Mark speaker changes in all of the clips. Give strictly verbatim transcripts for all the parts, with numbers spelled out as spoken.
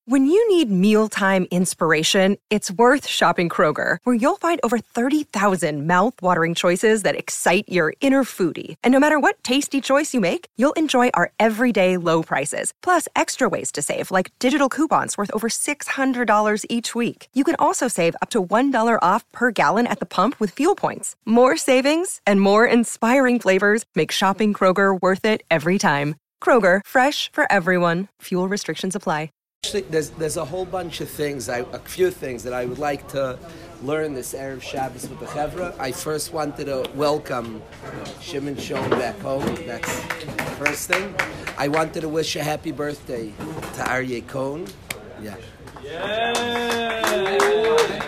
Speaker 1: When you need mealtime inspiration, it's worth shopping Kroger, where you'll find over thirty thousand mouth-watering choices that excite your inner foodie. And no matter what tasty choice you make, you'll enjoy our everyday low prices, plus extra ways to save, like digital coupons worth over six hundred dollars each week. You can also save up to one dollar off per gallon at the pump with fuel points. More savings and more inspiring flavors make shopping Kroger worth it every time. Kroger, fresh for everyone. Fuel restrictions apply.
Speaker 2: There's there's a whole bunch of things, I, a few things that I would like to learn this Erev Shabbos with the Chevra. I first wanted to welcome Shimon Schoen back home. That's the first thing. I wanted to wish a happy birthday to Aryeh Cohen. Yeah. Yeah.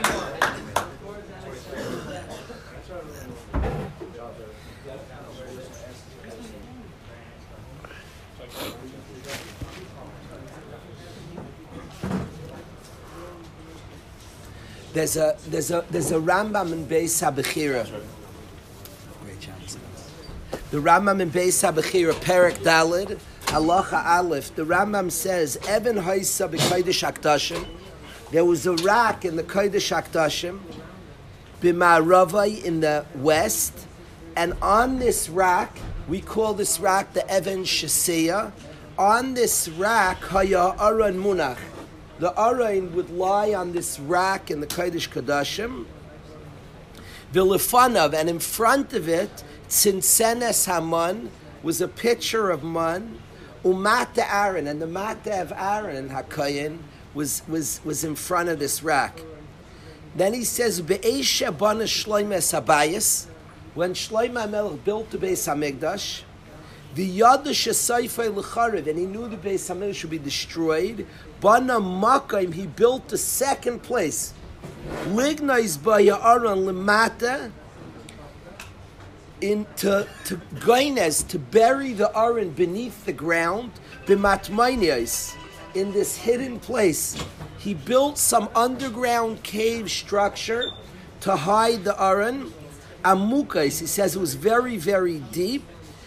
Speaker 2: There's a there's a there's a Rambam in Beis HaBechira. Great job. The Rambam in Beis HaBechira, Perek Daled, Halacha Aleph. The Rambam says, Even Haisa b'Kodesh HaKdashim. There was a rock in the Kodesh HaKdashim, b'Ma'aravai in the west, and on this rock, we call this rock the Even Shesiyah. On this rock, Haya Aron Munach. The Aron would lie on this rock in the Kodesh Kodashim. V'lefanav, and in front of it, Tzinsenes Haman, was a picture of Man. Umata Aaron, and the Mata of Aaron, HaKoyin, was, was, was in front of this rock. Then he says, Be'esha bana Shlomo Sabayis, when Shlomo HaMelech built the Beis HaMikdash, the Yadash Saifai L'Charev, and he knew the Beis HaMikdash should be destroyed. Bana Makayim, he built the second place. Lignais Baya Aron Lemata, into to Gaines, to bury the Aron beneath the ground. B'Matmainias, in this hidden place, he built some underground cave structure to hide the Aron. Amukais, he says it was very, very deep.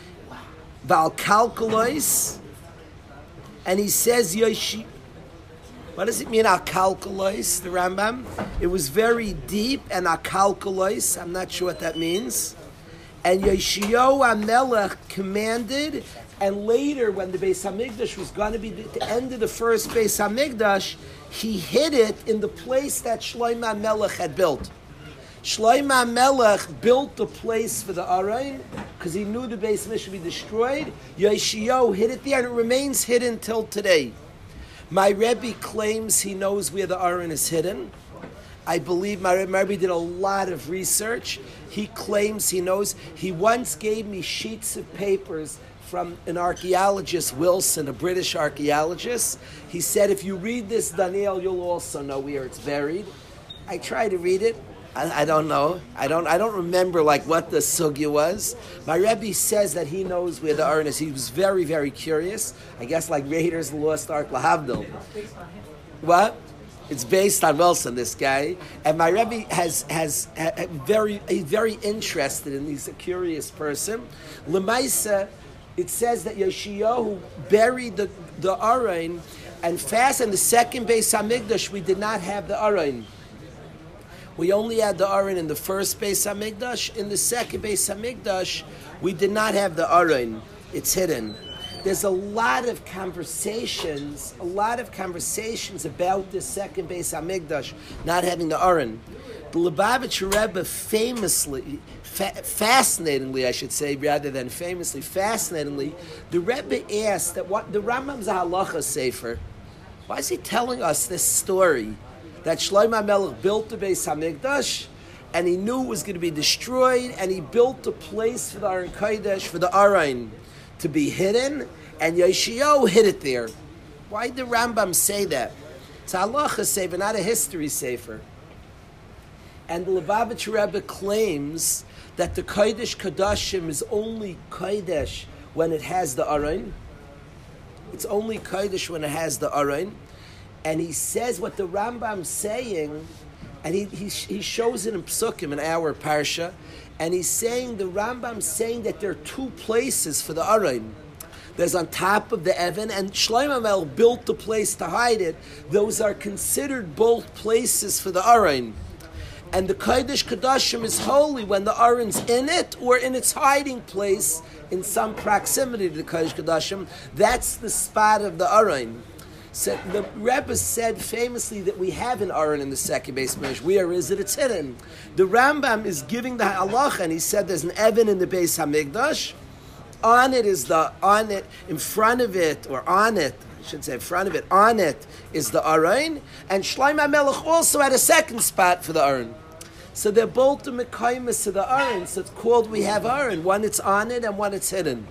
Speaker 2: Valkalkulois, and he says Yoshi. What does it mean, akalkulois, the Rambam? It was very deep, and akalkulois, I'm not sure what that means. And Yeshiyahu HaMelech commanded, and later, when the Beis HaMikdash was going to be the end of the first Beis HaMikdash, he hid it in the place that Shlomo HaMelech had built. Shlomo HaMelech built the place for the Aron because he knew the Beis HaMikdash should be destroyed. Yeshiyahu hid it there, and it remains hidden till today. My Rebbe claims he knows where the Aron is hidden. I believe my Rebbe, my Rebbe did a lot of research. He claims he knows. He once gave me sheets of papers from an archaeologist, Wilson, a British archaeologist. He said, if you read this, Daniel, you'll also know where it's buried. I tried to read it. I, I don't know. I don't. I don't remember like what the sugya was. My Rebbe says that he knows where the Aron is. He was very, very curious. I guess like Raiders of the Lost Ark, Lahavdil. What? It's based on Wilson, this guy. And my Rebbe has has ha, very he's very interested in. He's a curious person. Lemaisa, it says that Yeshiyahu buried the the Aron, and fast in the second Beis HaMikdash we did not have the Aron. We only had the Aron in the first Beis HaMikdash. In the second Beis HaMikdash, we did not have the Aron. It's hidden. There's a lot of conversations, a lot of conversations about this second Beis HaMikdash not having the Aron. The Lubavitcher Rebbe famously, fa- fascinatingly, I should say, rather than famously, fascinatingly, the Rebbe asked that what the Rambam's a halacha sefer. Why is he telling us this story? That Shlomo HaMelech built the Beis HaMikdash, and he knew it was going to be destroyed, and he built a place for the Aron Kodesh, for the Aron, to be hidden, and Yeshiyahu hid it there. Why did the Rambam say that? It's a halacha sefer, not a history sefer. And the Lubavitcher Rebbe claims that the Kodesh Kodashim is only Kodesh when it has the Aron. It's only Kodesh when it has the Aron. And he says what the Rambam's saying, and he, he he shows it in Psukim, in our Parsha, and he's saying, the Rambam's saying that there are two places for the Aron. There's on top of the Evan, and Shlomo HaMelech built the place to hide it. Those are considered both places for the Aron. And the Kodesh Kodashim is holy when the Aron's in it or in its hiding place in some proximity to the Kodesh Kodashim. That's the spot of the Aron. So the Rebbe said famously that we have an Aron in the second base mesh. Where is it? It's hidden. The Rambam is giving the halacha, and he said there's an Evan in the Beis Hamikdash. On it is the, on it, in front of it, or on it, I should say in front of it, on it is the Aron, and Shlomo HaMelech also had a second spot for the Aron. So they're both the Mekaymas to the Aron, so it's called we have Aron, one it's on it and one it's hidden.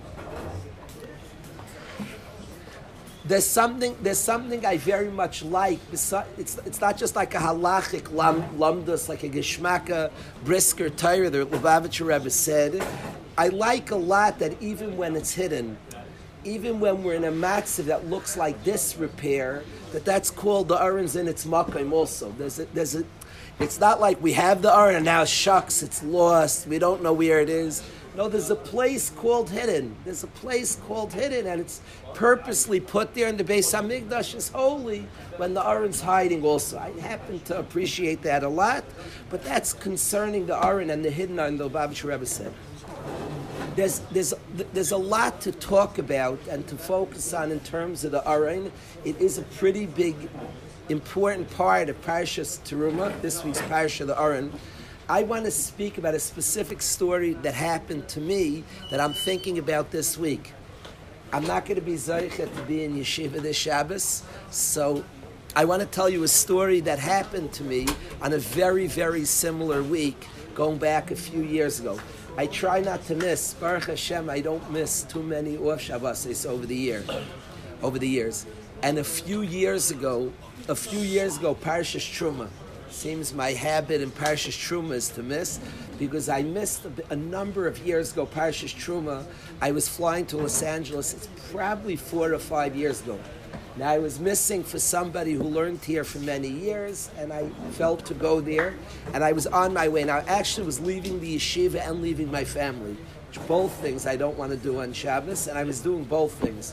Speaker 2: There's something. There's something I very much like. It's it's not just like a halachic lam, lamdus, like a geschmacka brisker Torah. The Lubavitcher Rebbe said, I like a lot that even when it's hidden, even when we're in a matzav that looks like this repair, that that's called the Aron's in its makom also. There's a, there's a. It's not like we have the Aron and now shucks, it's lost. We don't know where it is. No, there's a place called hidden. There's a place called hidden, and it's purposely put there in the Beis Hamikdash is holy when the Aron's hiding also. I happen to appreciate that a lot, but that's concerning the Aron and the hidden Aron, the Lubavitcher Rebbe said. There's, there's, there's a lot to talk about and to focus on in terms of the Aron. It is a pretty big, important part of Parshas Teruma, this week's Parsha, the Aron. I want to speak about a specific story that happened to me that I'm thinking about this week. I'm not going to be Zaychet to be in Yeshiva this Shabbos, so I want to tell you a story that happened to me on a very, very similar week, going back a few years ago. I try not to miss, Baruch Hashem, I don't miss too many off Shabbos over the year, over the years. And a few years ago, a few years ago, Parshas Truma. Seems my habit in Parshas Truma is to miss, because I missed a, a number of years ago, Parshas Truma. I was flying to Los Angeles, it's probably four or five years ago. Now I was missing for somebody who learned here for many years, and I felt to go there, and I was on my way. Now I actually was leaving the yeshiva and leaving my family, which both things I don't want to do on Shabbos, and I was doing both things.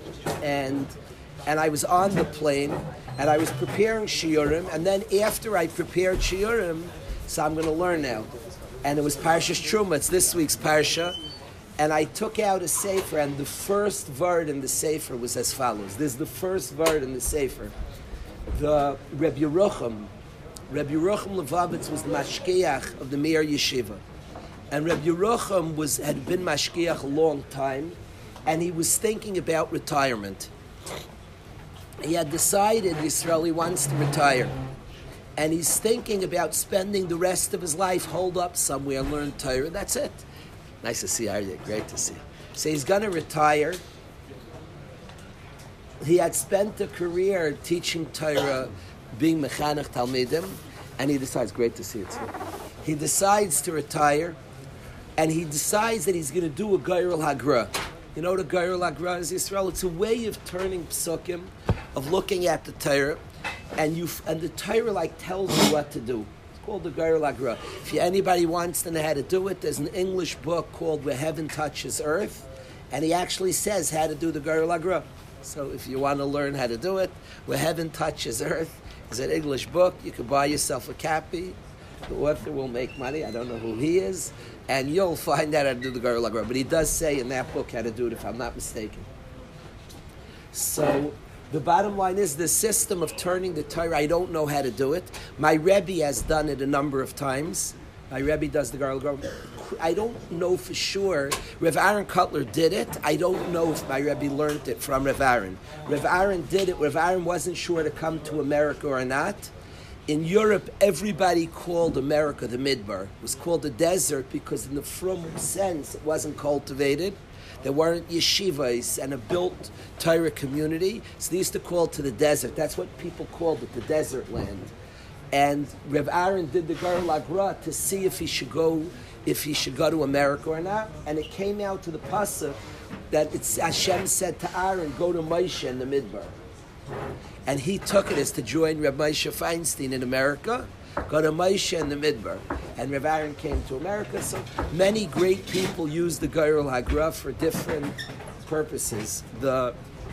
Speaker 2: And and I was on the plane, and I was preparing shiurim, and then after I prepared shiurim, so I'm going to learn now. And it was Parshas Truma, it's this week's Parsha, and I took out a sefer, and the first word in the sefer was as follows. This is the first word in the sefer. The Reb Yerucham, Reb Yerucham Levavitz was the mashkiach of the Meir Yeshiva. And Reb Yerucham was, had been mashkiach a long time, and he was thinking about retirement. He had decided Yisrael he wants to retire, and he's thinking about spending the rest of his life holed up somewhere and learn Torah. That's it. Nice to see Aryeh. Great to see. So he's going to retire. He had spent a career teaching Torah, being mechanech talmidim, and he decides. Great to see it. He decides to retire, and he decides that he's going to do a Geirul Hagra. You know what a Geirul Hagra is, Yisrael? It's a way of turning psukim, of looking at the Torah, and you and the Torah like tells you what to do. It's called the Geirul Hagra. If you, anybody wants to know how to do it, there's an English book called Where Heaven Touches Earth, and he actually says how to do the Geirul Hagra. So if you want to learn how to do it, Where Heaven Touches Earth is an English book. You can buy yourself a copy. The author will make money. I don't know who he is, and you'll find out how to do the Geirul Hagra. But he does say in that book how to do it, if I'm not mistaken. So the bottom line is the system of turning the Torah, I don't know how to do it. My Rebbe has done it a number of times. My Rebbe does the Geirul Hagra. I don't know for sure. Rev Aaron Cutler did it. I don't know if my Rebbe learned it from Rev Aaron. Rev Aaron did it. Rev Aaron wasn't sure to come to America or not. In Europe, everybody called America the Midbar. It was called the desert because in the frum sense, it wasn't cultivated. There weren't yeshivas and a built Torah community, so they used to call it to the desert. That's what people called it, the desert land. And Rev Aaron did the Geirul Hagra to see if he should go, if he should go to America or not. And it came out to the pasuk that it's Hashem said to Aaron, "Go to Moshe in the Midbar." And he took it as to join Reb Moshe Feinstein in America, go to Moshe in the Midbar. And Reb Aaron came to America. So many great people use the Geirul Hagra for different purposes, the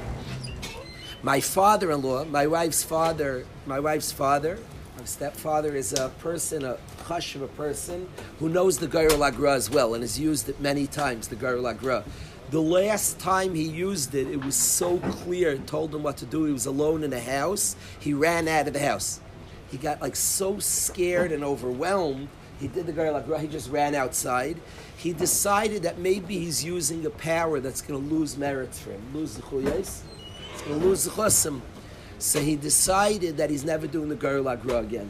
Speaker 2: my father-in-law, my wife's father, my wife's father, my stepfather is a person, a chash of a person who knows the Geirul Agra as well and has used it many times, the Geirul Agra. The last time he used it, it was so clear, it told him what to do. He was alone in a house. He ran out of the house. He got like so scared and overwhelmed. He did the Geirul Agra, he just ran outside. He decided that maybe he's using a power that's going to lose merits for him, lose the chuyas. It's going to lose the chosim. So he decided that he's never doing the Geirul Agra again.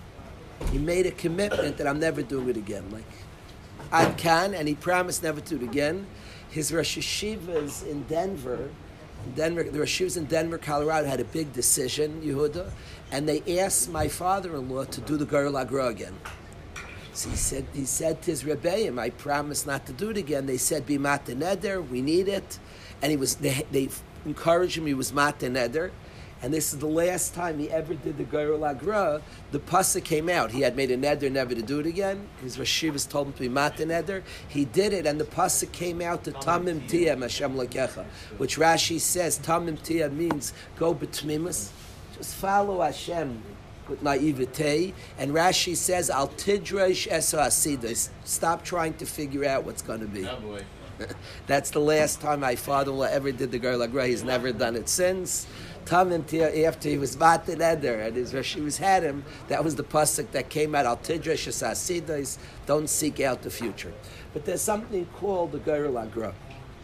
Speaker 2: He made a commitment that I'm never doing it again. Like, Ad Kan, and he promised never to do it again. His Rosh Yeshivas in Denver, Denver, the Rosh Yeshivas in Denver, Colorado had a big decision, Yehuda, and they asked my father-in-law to do the Geirul Agra again. So he said, he said to his Rebbeim, I promise not to do it again. They said, be Mata Neder, we need it. And he was, they, they encouraged him, he was Mata Neder. And this is the last time he ever did the Geirul Agra. The pasuk came out. He had made a neder never to do it again. His Rosh Yeshivas told him to be Mata Neder. He did it, and the pasuk came out to Tamim Tiyah Hashem Lakecha, which Rashi says, Tamim Tiyah means go betmimus. Just follow Hashem with naivete. And Rashi says, Al Tidrash Eso Asidas. Stop trying to figure out what's going to be. Oh boy. That's the last time my father-in-law ever did the Geirul Agra. He's never done it since. Tamim Tiyah, after he was Matan Eder and his Rosh Yeshivas had him, that was the pasuk that came out, Al Tidrash Es Asidas, don't seek out the future. But there's something called the Geirul Agra.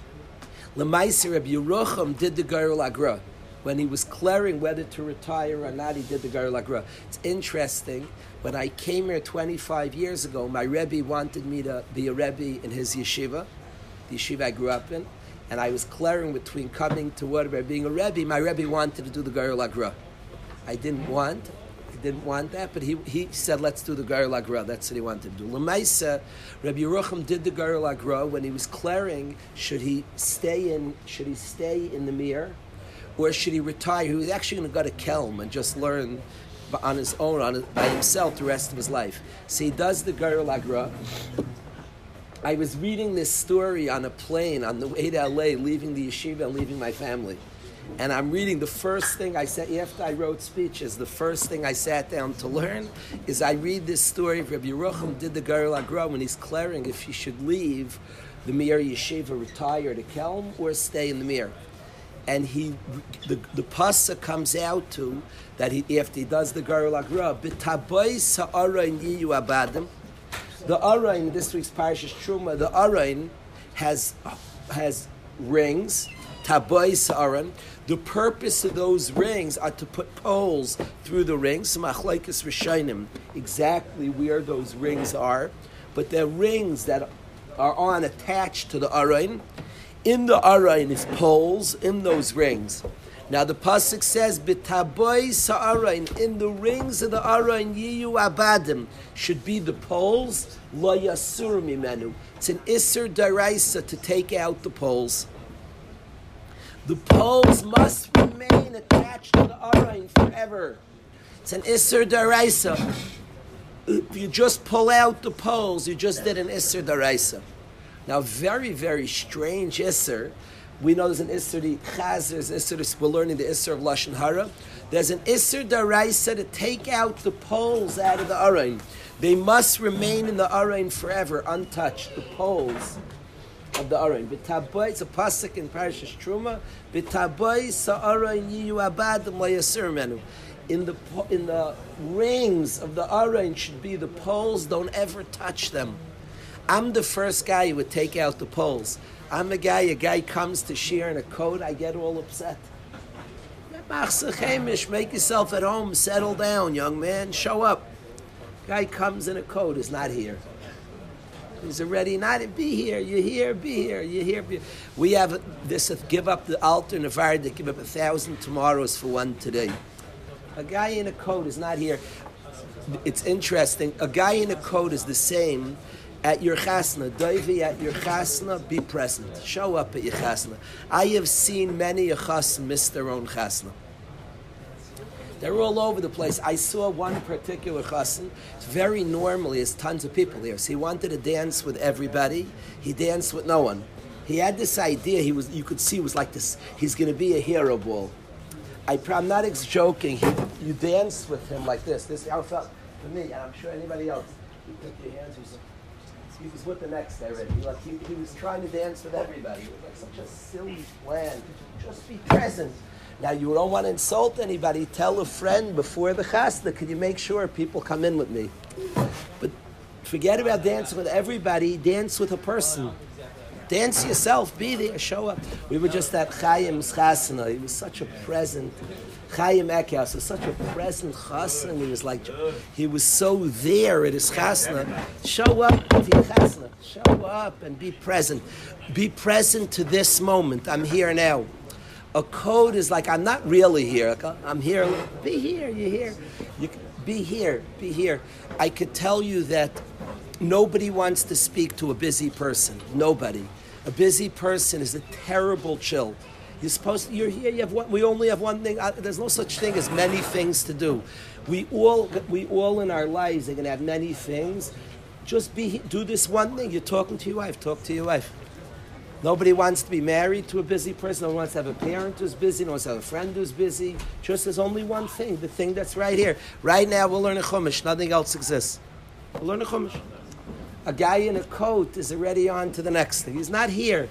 Speaker 2: L'maaseh Rabbi Yerucham did the Geirul Agra. When he was clearing whether to retire or not, he did the Geirul Agra. It's interesting, when I came here twenty-five years ago, my Rebbe wanted me to be a Rebbe in his yeshiva, the yeshiva I grew up in, and I was clearing between coming to whatever, being a Rebbe. My Rebbe wanted to do the Geirul Agra. I didn't want, I didn't want that, but he he said, let's do the Geirul Agra. That's what he wanted to do. L'maaseh, Rabbi Yerucham did the Geirul Agra. When he was clearing, should he stay in, should he stay in the Mir, or should he retire? He was actually going to go to Kelm and just learn on his own, on his, by himself, the rest of his life. So he does the Geirul Agra. I was reading this story on a plane on the way to L A, leaving the yeshiva and leaving my family. And I'm reading the first thing I said, after I wrote speeches, the first thing I sat down to learn is I read this story of Rabbi Yerucham did the Geirul Agra when he's clearing if he should leave the Mir Yeshiva, retire to Kelm, or stay in the Mir. And he, the, the pasuk comes out to, that he, after he does the Geirul Agra, B'tabois ha'arayin yiyu abadim. The Arayin, this week's Parashas Truma, the Arayin has has rings, Tabois Aran. The purpose of those rings are to put poles through the rings, Machlokes Rishonim, exactly where those rings are. But they're rings that are on attached to the Arayin. In the Arayin is poles in those rings. Now the pasuk says, "B'tabois ha'arayin," in the rings of the Arayin yiyu abadim should be the poles. Lo yasur mimenu. It's an isur daraisa to take out the poles. The poles must remain attached to the Arayin forever. It's an isur daraisa. If you just pull out the poles, you just did an isur daraisa. Now, very very strange isur. We know there's an Isser, the Chaz, there's an Isser, we're learning the Isser of Lashon Hara. There's an Isser Daraisa to take out the poles out of the Arayin. They must remain in the Arayin forever, untouched, the poles of the Arayin. B'tabois, it's a pasuk in Parashas Truma, B'tabois ha'arayin yiyu abadim lo yasur menu. In the, in the rings of the Arayin should be the poles, don't ever touch them. I'm the first guy who would take out the poles. I'm a guy, a guy comes to share in a coat, I get all upset. Make yourself at home, settle down, young man, show up. Guy comes in a coat, is not here. He's already not, be here, you're here, be here, you're here. Be here. We have this, give up the altar and the fire, they give up a thousand tomorrows for one today. A guy in a coat is not here. It's interesting, a guy in a coat is the same at your chasna, Doivi, at your chasna, be present. Show up at your chasna. I have seen many a chasna miss their own chasna. They're all over the place. I saw one particular chasna. It's very normally, there's tons of people here. So he wanted to dance with everybody. He danced with no one. He had this idea. He was, you could see, it was like this. He's going to be a hero ball. I, I'm not ex- joking. He, you dance with him like this. This is how it felt for me, and I'm sure anybody else. You put your hands. He was, he was with the next guy already. He, like, he, he was trying to dance with everybody. It was like such a silly plan. Just be present. Now, you don't want to insult anybody. Tell a friend before the chasna, can you make sure people come in with me? But forget about dancing with everybody. Dance with a person. Dance yourself. Be there. Show up. We were just at Chaim's chasna. He was such a present. Chaim Eckhaus was such a present chasna. He was like, he was so there at his chasna. Show up to your chasna. Show up and be present. Be present to this moment. I'm here now. A code is like, I'm not really here. I'm here. Be here. You're here. You be here. Be here. I could tell you that nobody wants to speak to a busy person. Nobody. A busy person is a terrible chill. You're supposed to, you're here. You have one, we only have one thing. Uh, there's no such thing as many things to do. We all, we all in our lives are going to have many things. Just be. Do this one thing. You're talking to your wife. Talk to your wife. Nobody wants to be married to a busy person. No one wants to have a parent who's busy. No one wants to have a friend who's busy. Just there's only one thing, the thing that's right here. Right now we'll learn a chumash. Nothing else exists. We'll learn a chumash. A guy in a coat is already on to the next thing. He's not here.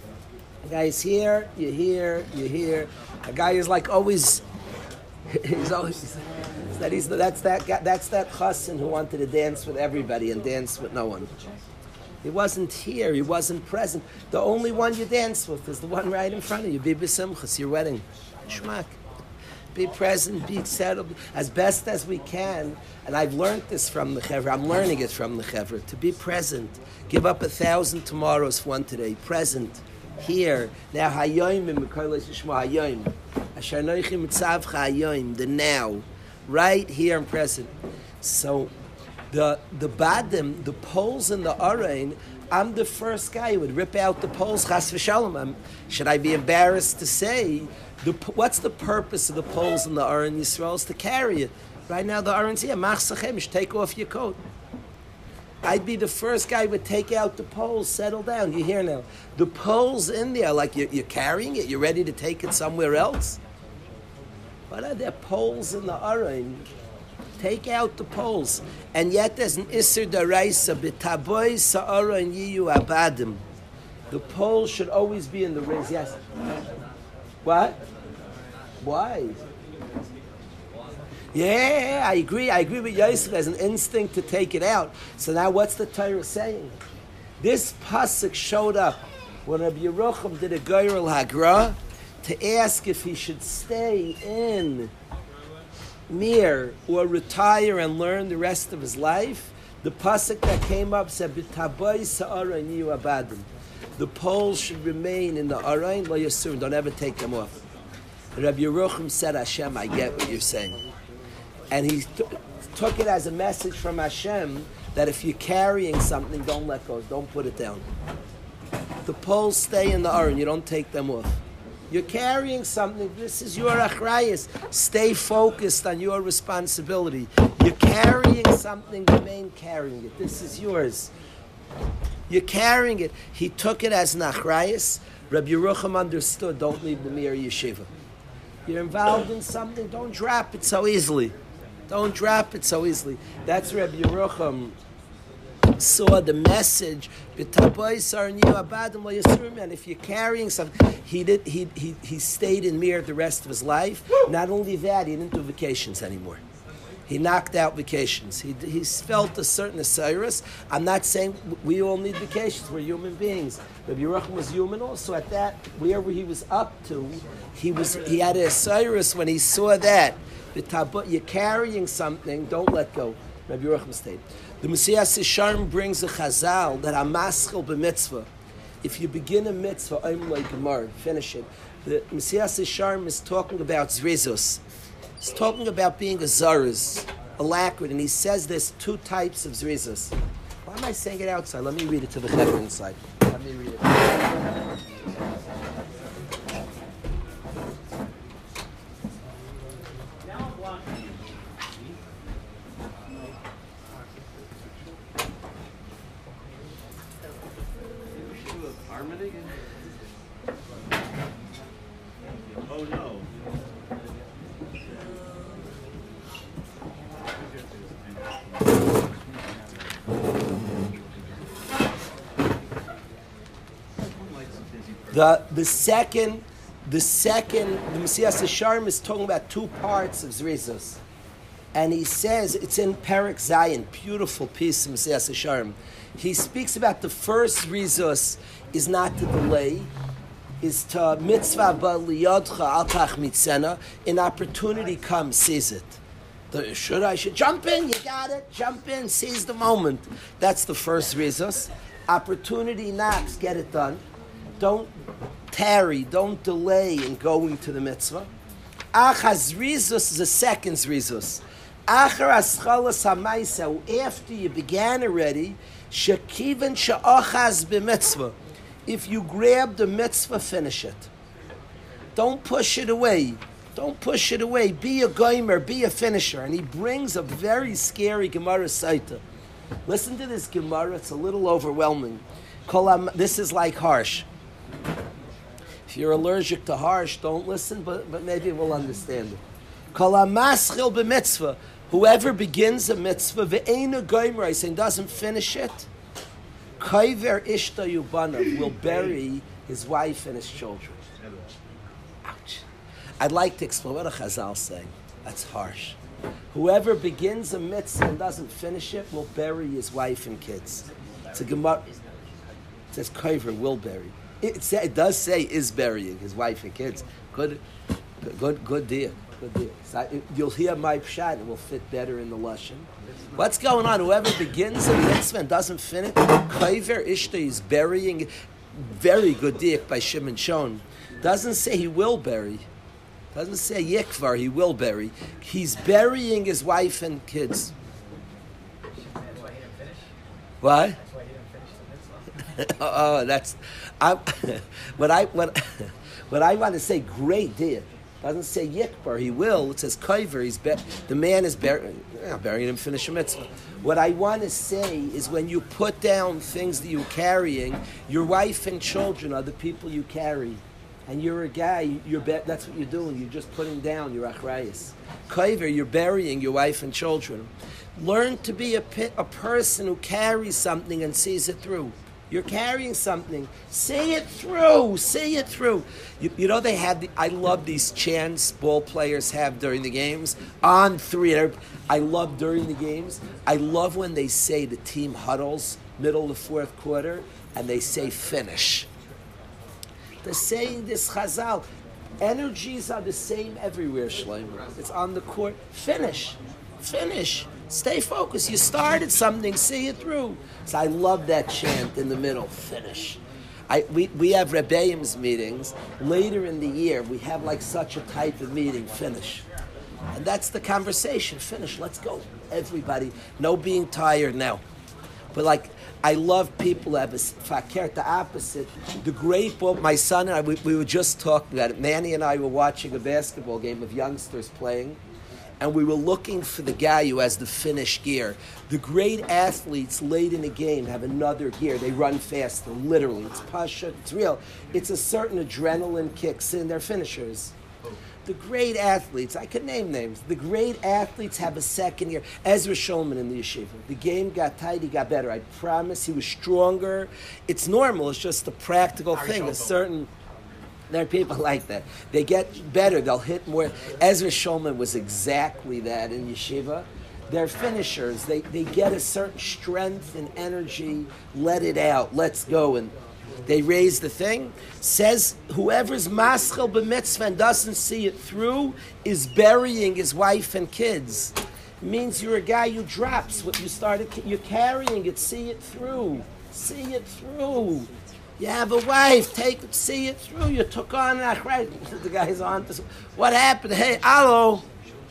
Speaker 2: A guy is here, you're here, you're here. A guy is like always, he's always, that he's, that's that guy, that's that chassan who wanted to dance with everybody and dance with no one. He wasn't here. He wasn't present. The only one you dance with is the one right in front of you. Be b'simchas, your wedding. Shmak. Be present, be settled, as best as we can. And I've learned this from the Chevra. I'm learning it from the Chevra. To be present. Give up a thousand tomorrows for one today. Present. Here. Now, hayoim m'kolos yishma hayoim. Asher noichim mitzavcha hayoim. The now. Right here and present. So, The the badim, the poles in the Arain, I'm the first guy who would rip out the poles, chas v'shalom. Should I be embarrassed to say, the, what's the purpose of the poles in the Arain Yisrael? Is to carry it. Right now the Arain's here, mach sachemish, take off your coat. I'd be the first guy who would take out the poles, settle down, you're here now. The poles in there, like you're, you're carrying it, you're ready to take it somewhere else? What are there poles in the Arain? Take out the poles. And yet there's an Isser Daraisa, B'taboy Sa'ara and Yiyu Abadim. The poles should always be in the rings. Yes? What? Why? Yeah, I agree. I agree with Yosef. There's an instinct to take it out. So now what's the Torah saying? This pasuk showed up when Rabbi Yerucham did a Geirul Hagra to ask if he should stay in Mir or retire and learn the rest of his life. The pasuk that came up said, "B'taboy sa'ara yiyu abadim." The poles should remain in the arayin lo yasur. Don't ever take them off. Rabbi Yerucham said, "Hashem, I get what you're saying," and he t- took it as a message from Hashem that if you're carrying something, don't let go, don't put it down. The poles stay in the arayin. You don't take them off. You're carrying something. This is your achrayus. Stay focused on your responsibility. You're carrying something. Remain carrying it. This is yours. You're carrying it. He took it as an achrayus. Rabbi Yerucham understood. Don't leave the Mir Yeshiva. You're involved in something. Don't drop it so easily. Don't drop it so easily. That's Rabbi Yerucham saw the message, and if you're carrying something, he did. He he he stayed in Mir the rest of his life. Not only that, he didn't do vacations anymore. He knocked out vacations. He he felt a certain Osiris. I'm not saying we all need vacations. We're human beings. Rabbi Yerucham was human also. At that, wherever he was up to, he was he had a Osiris when he saw that. You're carrying something. Don't let go. Rabbi Yerucham stayed. The Messiah Sisharm brings a chazal that a maschil b'mitzvah. If you begin a mitzvah, I'm like Gemara, finish it. The Messiah Sisharm is talking about zrizus. He's talking about being a zaruz, a lacquid, and he says there's two types of zrizus. Why am I saying it outside? Let me read it to the cheder inside. Let me read it. The the second, the second, the Mesilas Yesharim is talking about two parts of Zrizus. And he says, it's in Perek Zayin, beautiful piece of Mesilas Yesharim. He speaks about the first Zrizus is not to delay, is to mitzvah ba'liyadcha al tach mitzena. An opportunity comes, seize it. The, should I should jump in? You got it. Jump in. Seize the moment. That's the first Zrizus. Opportunity knocks. Get it done. Don't tarry. Don't delay in going to the mitzvah. Achaz Zrizus is a second Zrizus. Achar aschalas hamaisa. After you began already, shekiven she'achaz b'mitzvah. If you grab the mitzvah, finish it. Don't push it away. Don't push it away. Be a goymer, be a finisher. And he brings a very scary Gemara Saita. Listen to this Gemara. It's a little overwhelming. This is like harsh. If you're allergic to harsh, don't listen, but, but maybe we'll understand it. Kol hamaschil b'mitzvah. Whoever begins a mitzvah, ve'eina goymer, and doesn't finish it, Kaiver ishta yubanav, will bury his wife and his children. Ouch. I'd like to explain what a Chazal saying. That's harsh. Whoever begins a mitzvah and doesn't finish it will bury his wife and kids. It's a Gemara. It says Kaiver will bury. It, say, it does say is burying his wife and kids. Good, good, good deal. Good deal. So you'll hear my pshat. It will fit better in the lashon. What's going on? Whoever begins a mitzvah and doesn't finish, Kaiver Ishta is burying. Very good diak by Shimon Shon. Doesn't say he will bury. Doesn't say Yikvar, he will bury. He's burying his wife and kids.
Speaker 3: That's why he didn't finish?
Speaker 2: What?
Speaker 3: That's why he didn't finish the mitzvah.
Speaker 2: Oh, that's I. What I what what I want to say. Great diak. Doesn't say Yikbar, he will. It says Kaiver, he's be- the man is bur- yeah, burying him, finish a mitzvah. What I want to say is when you put down things that you're carrying, your wife and children are the people you carry. And you're a guy, you're be- that's what you're doing. You're just putting down your achrayas. Kaiver, you're burying your wife and children. Learn to be a, pe- a person who carries something and sees it through. You're carrying something. See it through. See it through. You, you know they have. The, I love these chants ball players have during the games. On three. I love during the games. I love when they say the team huddles middle of the fourth quarter and they say finish. They're saying this Chazal. Energies are the same everywhere, Shlomo. It's on the court. Finish. Finish. Stay focused. You started something, see it through. So I love that chant in the middle. Finish. I, we, we have Rebbeim's meetings. Later in the year, we have like such a type of meeting. Finish. And that's the conversation. Finish. Let's go. Everybody. No being tired now. But like, I love people that have a fakir, the opposite. The great ball, my son and I, we, we were just talking about it. Manny and I were watching a basketball game of youngsters playing. And we were looking for the guy who has the finish gear. The great athletes late in the game have another gear. They run faster, literally. It's pasha, it's real. It's a certain adrenaline kicks in. They're finishers. The great athletes, I could name names. The great athletes have a second year. Ezra Shulman in the yeshiva. The game got tight, he got better. I promise he was stronger. It's normal, it's just a practical thing. A certain... There are people like that. They get better. They'll hit more. Ezra Shulman was exactly that in yeshiva. They're finishers. They they get a certain strength and energy. Let it out. Let's go. And they raise the thing. Says whoever's maschel b'mitzvah and doesn't see it through is burying his wife and kids. It means you're a guy who drops what you started. You're carrying it. See it through. See it through. You have a wife, take it, see it through. You took on that, right? The guy's on this. What happened? Hey, hello.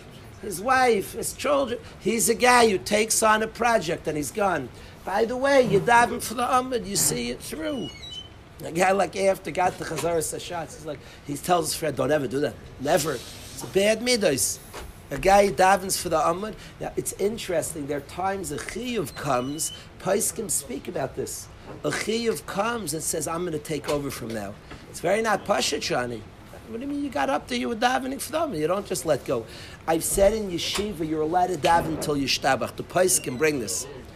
Speaker 2: His wife, his children. He's a guy who takes on a project and he's gone. By the way, you're diving for the Amud, you see it through. A guy like after got the Chazar Sashatz, he's like, he tells his friend, don't ever do that. Never. It's a bad midos. A guy who davens for the Amud. Now, it's interesting. There are times a chiyuv comes, Paiskim speak about this. A chiyuv comes and says, I'm going to take over from now. It's very not Pasha Shani. What do you mean you got up there, you were davening for them? You don't just let go. I've said in yeshiva, you're allowed to daven until you shtabach. The Pais can bring this.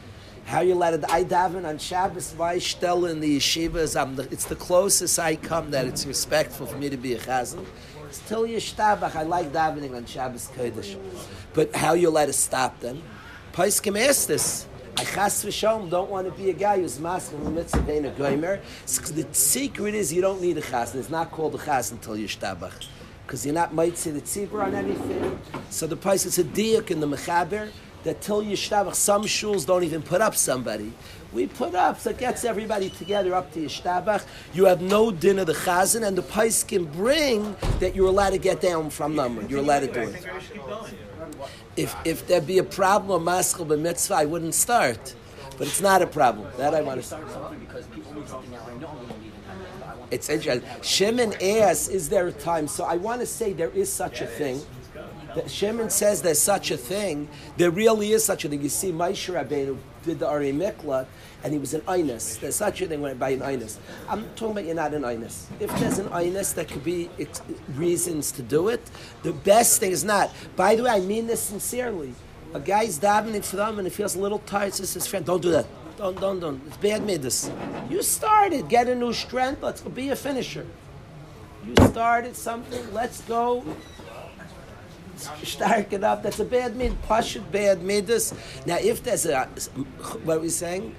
Speaker 2: How you let it? I daven on Shabbos. My shtel in the yeshiva is I'm the, it's the closest I come that it's respectful for me to be a chazan. It's till yishtabach. I like davening on Shabbos Kodesh. But how you let it stop then? Paiskim asked this. I chas v'shalom don't want to be a guy who's masked in the mitzvah bein a goymer. The secret is you don't need a chazan. It's not called a chazan until yishtabach. Because you're not might say the tzibur on anything. So the Paiskim is a diuk in the mechaber. That till Yishtabach, some shuls don't even put up somebody. We put up, so it gets everybody together up to Yishtabach. You have no din of the chazan, and the pais can bring that you're allowed to get down from number. You're allowed to do it. If if there'd be a problem with maschil b'mitzvah, I wouldn't start. But it's not a problem. That I want to start something because people need something now. I know I'm going to need it. It's interesting. Shimon asks, is there a time? So I want to say there is such a thing. That Shimon says there's such a thing. There really is such a thing. You see, Moshe Rabbeinu did the Ari Mikla, and he was an Einus. There's such a thing when by an Einus. I'm talking about you're not an Einus. If there's an Einus, there could be ex- reasons to do it. The best thing is not. By the way, I mean this sincerely. A guy's davening for them, and he feels a little tired. Says his friend, "Don't do that. Don't, don't, don't. It's bad midas. You started. Get a new strength. Let's go. Be a finisher. You started something. Let's go." Stark it up. That's a bad mid. Pashut bad midas. Now, if there's a, what are we saying?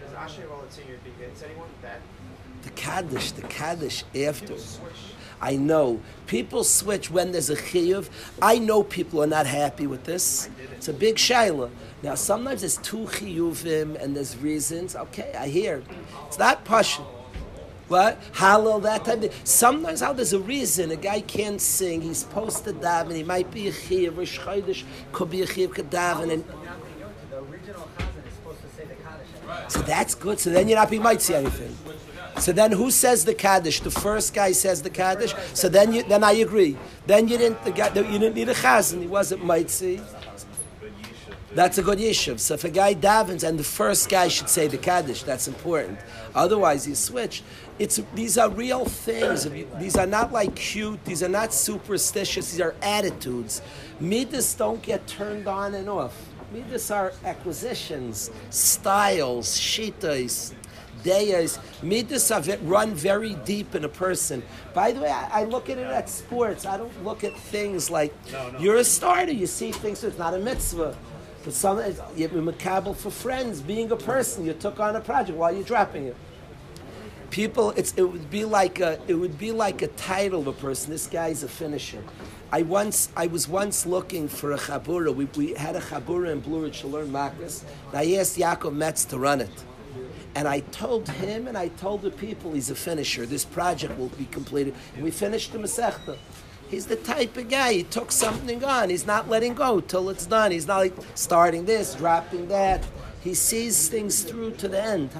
Speaker 2: The kaddish, the kaddish after. I know people switch when there's a chiyuv. I know people are not happy with this. It's a big shaila. Now, sometimes there's two chiyuvim and there's reasons. Okay, I hear. It's not pashut. What? Hallel, that type of thing. Sometimes how there's a reason. A guy can't sing. He's supposed to daven. He might be a chiv. Rosh Chodesh could be a chiv, could daven. And
Speaker 3: the original chazan is supposed to say the kaddish.
Speaker 2: so that's good. So then you're not being might see anything. So then who says the kaddish? The first guy says the kaddish. So then you, then I agree. Then you didn't the guy, you didn't need a chazan. He wasn't might see. That's a good yishuv. So if a guy davens and the first guy should say the kaddish, that's important. Otherwise, you switch. It's these are real things. These are not like cute. These are not superstitious. These are attitudes. Midas don't get turned on and off. Midas are acquisitions, styles, shitas, deyas. Midas are run very deep in a person. By the way, I, I look at it at sports. I don't look at things like no, no. You're a starter. You see things. So it's not a mitzvah. But some you're makabel for friends, being a person. You took on a project while you're dropping it. People, it's it would be like a it would be like a title of a person. This guy's a finisher. I once I was once looking for a chabura. We we had a chabura in Blue Ridge to learn Makkas. And I asked Yaakov Metz to run it, and I told him and I told the people he's a finisher. This project will be completed. And we finished the Masechta. He's the type of guy, he took something on. He's not letting go till it's done. He's not like starting this, dropping that. He sees things through to the end.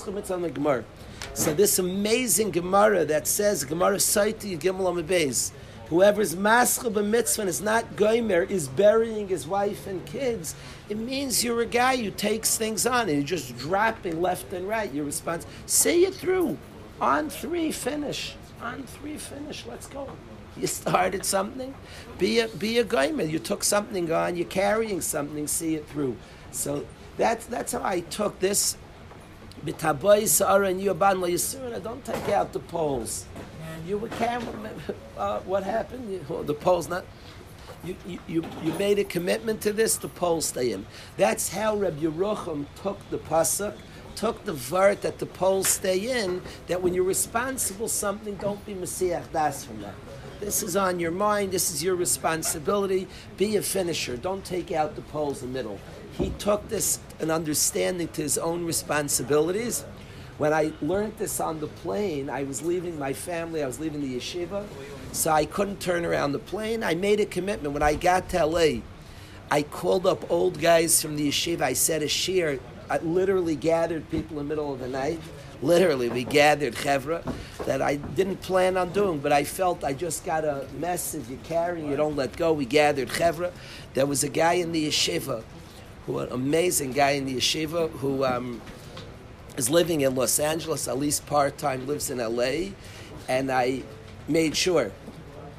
Speaker 2: So this amazing Gemara that says, Gemara Saiti Gimel Amabez, whoever's maschil b'mitzvah and is not goymer, is burying his wife and kids, it means you're a guy who takes things on and you're just dropping left and right. Your response, say it through. On three, finish. On three, finish. Let's go. You started something, be a be a goymer. You took something on, you're carrying something, see it through. So that's that's how I took this. B'taboy sa'ara and Yoban la'yisura. Don't take out the poles. You were carrying. Uh, what happened? You, well, the poles not. You, you you you made a commitment to this. The poles stay in. That's how Reb Yerucham took the pasuk. Took the vart that the poles stay in. That when you're responsible something, don't be mesiach das from that. This is on your mind. This is your responsibility. Be a finisher. Don't take out the poles in the middle. He took this an understanding to his own responsibilities. When I learned this on the plane, I was leaving my family. I was leaving the yeshiva, so I couldn't turn around the plane. I made a commitment. When I got to L A, I called up old guys from the yeshiva. I said a shir. I literally gathered people in the middle of the night. Literally, we gathered chevra that I didn't plan on doing, but I felt I just got a message. You're carrying, you don't let go. We gathered chevra. There was a guy in the yeshiva, who an amazing guy in the yeshiva, who um, is living in Los Angeles, at least part-time, lives in L A, and I made sure.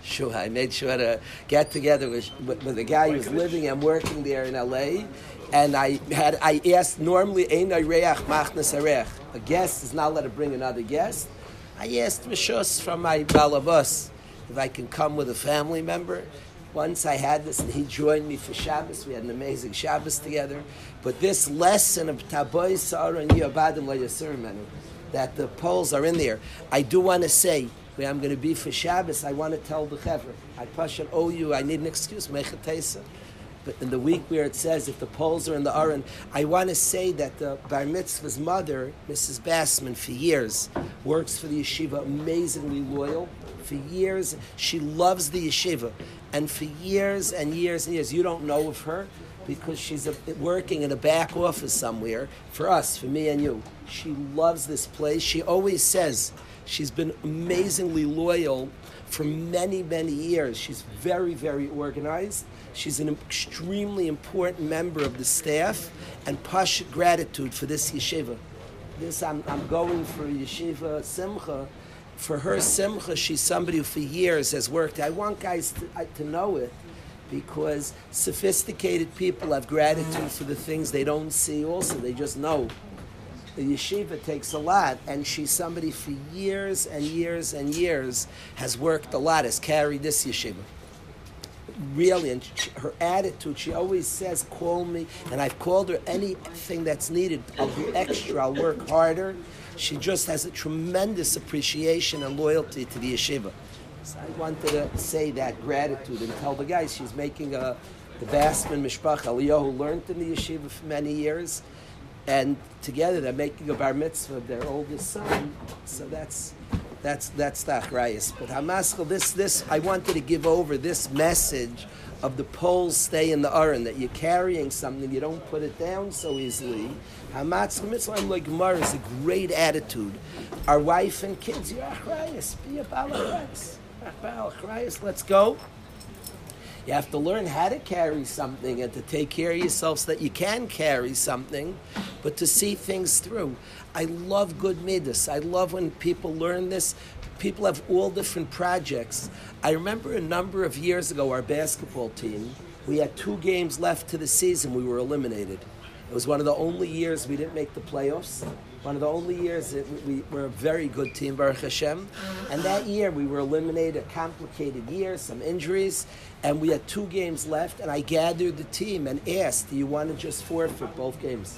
Speaker 2: Sure, I made sure to get together with, with, with a guy who was living and working there in L A, and I had I asked normally Einay Reach Machnas Arech. A guest is not allowed to bring another guest. I asked Mishus from my balabus if I can come with a family member. Once I had this, and he joined me for Shabbos. We had an amazing Shabbos together. But this lesson of Taboy Sa'ar and Yobadim Lo Yasir Menu, that the Poles are in there. I do want to say, where I'm going to be for Shabbos, I want to tell the Chevra, I Pashan owe you, I need an excuse, Mechatesa. But in the week where it says, if the Poles are in the Aron, I want to say that the Bar Mitzvah's mother, Missus Bassman, for years, works for the yeshiva, amazingly loyal. For years, she loves the yeshiva. And for years and years and years, you don't know of her because she's a, working in a back office somewhere for us, for me and you. She loves this place. She always says she's been amazingly loyal for many, many years. She's very, very organized. She's an extremely important member of the staff, and Pasha gratitude for this yeshiva. This, I'm, I'm going for yeshiva simcha. For her simcha, she's somebody who for years has worked. I want guys to, to know it, because sophisticated people have gratitude for the things they don't see also. They just know. The yeshiva takes a lot, and she's somebody for years and years and years has worked a lot, has carried this yeshiva. Really, and she, her attitude, she always says, call me, and I've called her anything that's needed. I'll do extra, I'll work harder. She just has a tremendous appreciation and loyalty to the yeshiva. So I wanted to say that gratitude and tell the guys she's making a, the Bassman Mishpach Eliyahu learned in the yeshiva for many years, and together they're making a bar mitzvah of their oldest son. So that's that's that's the achrayus. But Hamaschal, this this I wanted to give over this message of the Poles stay in the Aron, that you're carrying something, you don't put it down so easily. Hamatzal mitzvah like Gemara is a great attitude. Our wife and kids, you're achrayus, be a bal achrayus. Achrayus, let's go. You have to learn how to carry something and to take care of yourself so that you can carry something, but to see things through. I love good midas. I love when people learn this. People have all different projects. I remember a number of years ago, our basketball team, we had two games left to the season. We were eliminated. It was one of the only years we didn't make the playoffs. One of the only years that we were a very good team, Baruch Hashem. And that year we were eliminated, a complicated year, some injuries, and we had two games left, and I gathered the team and asked, do you want to just forfeit both games?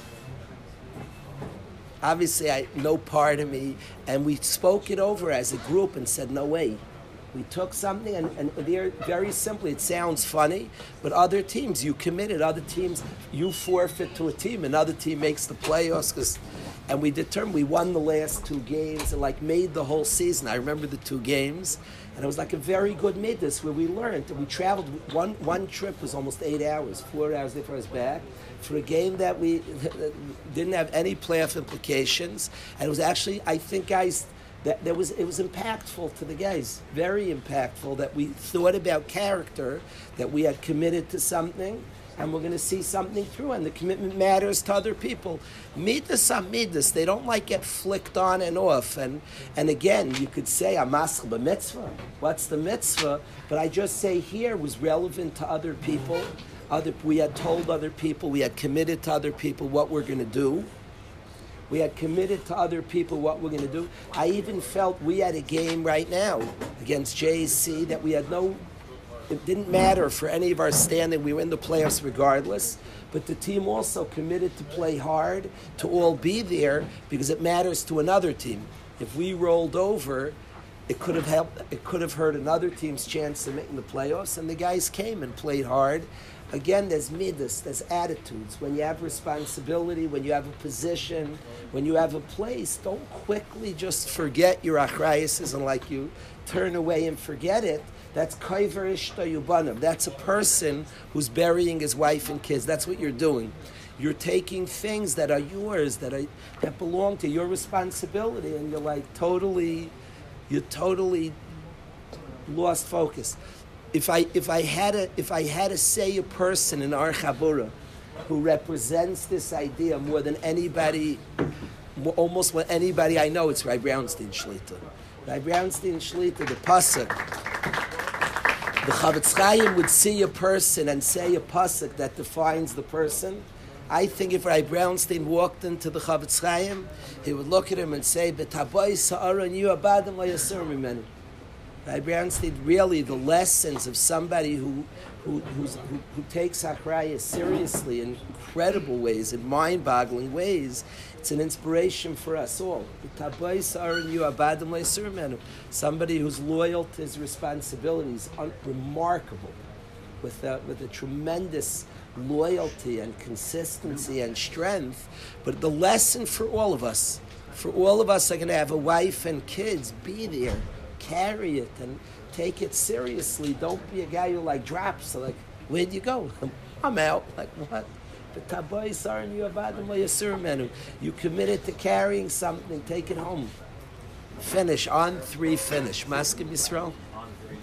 Speaker 2: Obviously, I no part of me, and we spoke it over as a group and said, no way. We took something, and, and there, very simply, it sounds funny, but other teams, you committed. Other teams, you forfeit to a team. Another team makes the playoffs. Cause, and we determined, we won the last two games and like made the whole season. I remember the two games, and it was like a very good midas where we learned. We traveled, one one trip was almost eight hours, four hours before I was back, for a game that we didn't have any playoff implications. And it was actually, I think, guys, that there was it was impactful to the guys, very impactful that we thought about character, that we had committed to something, and we're going to see something through, and the commitment matters to other people. Midas are midas. They don't like get flicked on and off. And and again, you could say, Amaschal b'mitzvah. What's the mitzvah? But I just say here was relevant to other people. Other We had told other people, we had committed to other people what we're going to do. We had committed to other people what we're going to do. I even felt we had a game right now against J C that we had no, it didn't matter for any of our standing. We were in the playoffs regardless. But the team also committed to play hard, to all be there, because it matters to another team. If we rolled over, it could have helped, it could have hurt another team's chance of making the playoffs, and the guys came and played hard. Again, there's midas, there's attitudes. When you have responsibility, when you have a position, when you have a place, don't quickly just forget your achrayas and like you turn away and forget it. That's kaiver ishta yubanim. That's a person who's burying his wife and kids. That's what you're doing. You're taking things that are yours, that are that belong to your responsibility, and you're like totally, you're totally lost focus. If I if I had a if I had to say a person in our Chabura who represents this idea more than anybody, almost more anybody I know, it's Rabbi Brownstein Shlita. Rabbi Brownstein Shlita, the pasuk. The Chavetz Chaim would see a person and say a pasuk that defines the person. I think if Rabbi Brownstein walked into the Chavetz Chaim, he would look at him and say, "B'taboy sa'aron yu abadim lo yasur mimenu." Rabbi Brownstein, really the lessons of somebody who who who's, who, who takes Achraya seriously in incredible ways, in mind-boggling ways. It's an inspiration for us all. B'taboy sa'aron yu abadim lo yasur mimenu. Somebody who's loyal to his responsibilities, un- remarkable, with a, with a tremendous loyalty and consistency and strength. But the lesson for all of us, for all of us are going to have a wife and kids, be there, carry it, and take it seriously. Don't be a guy who like drops, so like, where'd you go? I'm out. Like, what? You committed to carrying something, take it home. Finish, on three, finish. Maskim Yisrael? On three,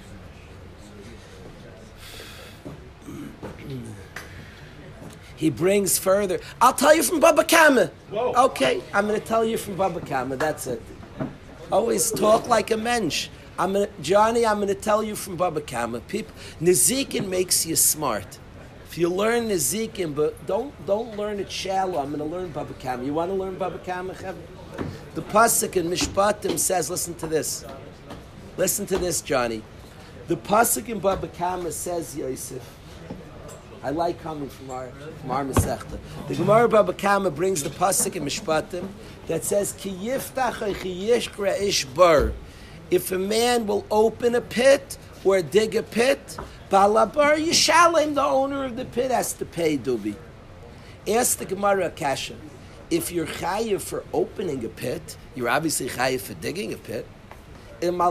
Speaker 2: finish. He brings further. I'll tell you from Baba Kama. Whoa. Okay, I'm going to tell you from Baba Kama. That's it. Always talk like a mensch. I'm gonna, Johnny, I'm going to tell you from Baba Kama. People, Nezikin makes you smart. If you learn Nezikin, but don't don't learn it shallow. I'm going to learn Baba Kama. You want to learn Baba Kama? The pasuk in Mishpatim says, listen to this. Listen to this, Johnny. The pasuk in Baba Kama says, Yosef, I like coming from our from our Masechta. The Gemara Baba Kama brings the pasuk in Mishpatim that says, Ki yiftach chi yishkra ish bar. If a man will open a pit or dig a pit, Balabar Yishalem, the owner of the pit, has to pay dubi. Ask the Gemara Kasha. If you're chayiv for opening a pit, you're obviously chayiv for digging a pit. If you're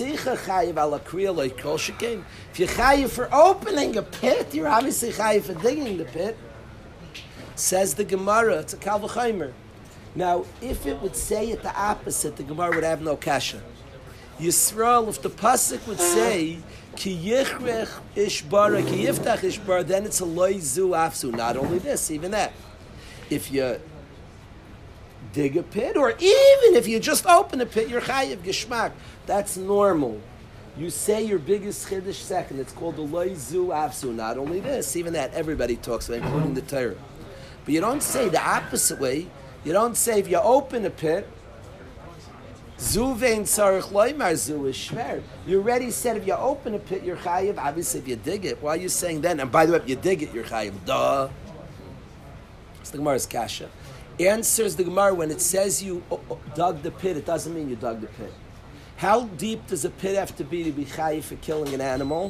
Speaker 2: chayiv for opening a pit, you're obviously chayiv for digging the pit. Says the Gemara, it's a Kal V'chomer. Now, if it would say it the opposite, the Gemara would have no kasha. Yisrael, if the pasuk would say Ki yichrech ishbara, ki yiftach ishbar, then it's a loy zu afsu. Not only this, even that. If you dig a pit, or even if you just open a pit, you're chayiv geshmak. That's normal. You say your biggest chiddush second. It's called the loy zu afsu. Not only this, even that. Everybody talks about, including the Torah. But you don't say the opposite way. You don't say if you open a pit, zu vein tzarich loymar zu is shver. You already said if you open a pit, you're chayiv. Obviously, if you dig it, why are you saying then? And by the way, if you dig it, you're chayiv. Duh. It's the Gemara's kasha. Answers the Gemara when it says you dug the pit, it doesn't mean you dug the pit. How deep does a pit have to be to be chayiv for killing an animal?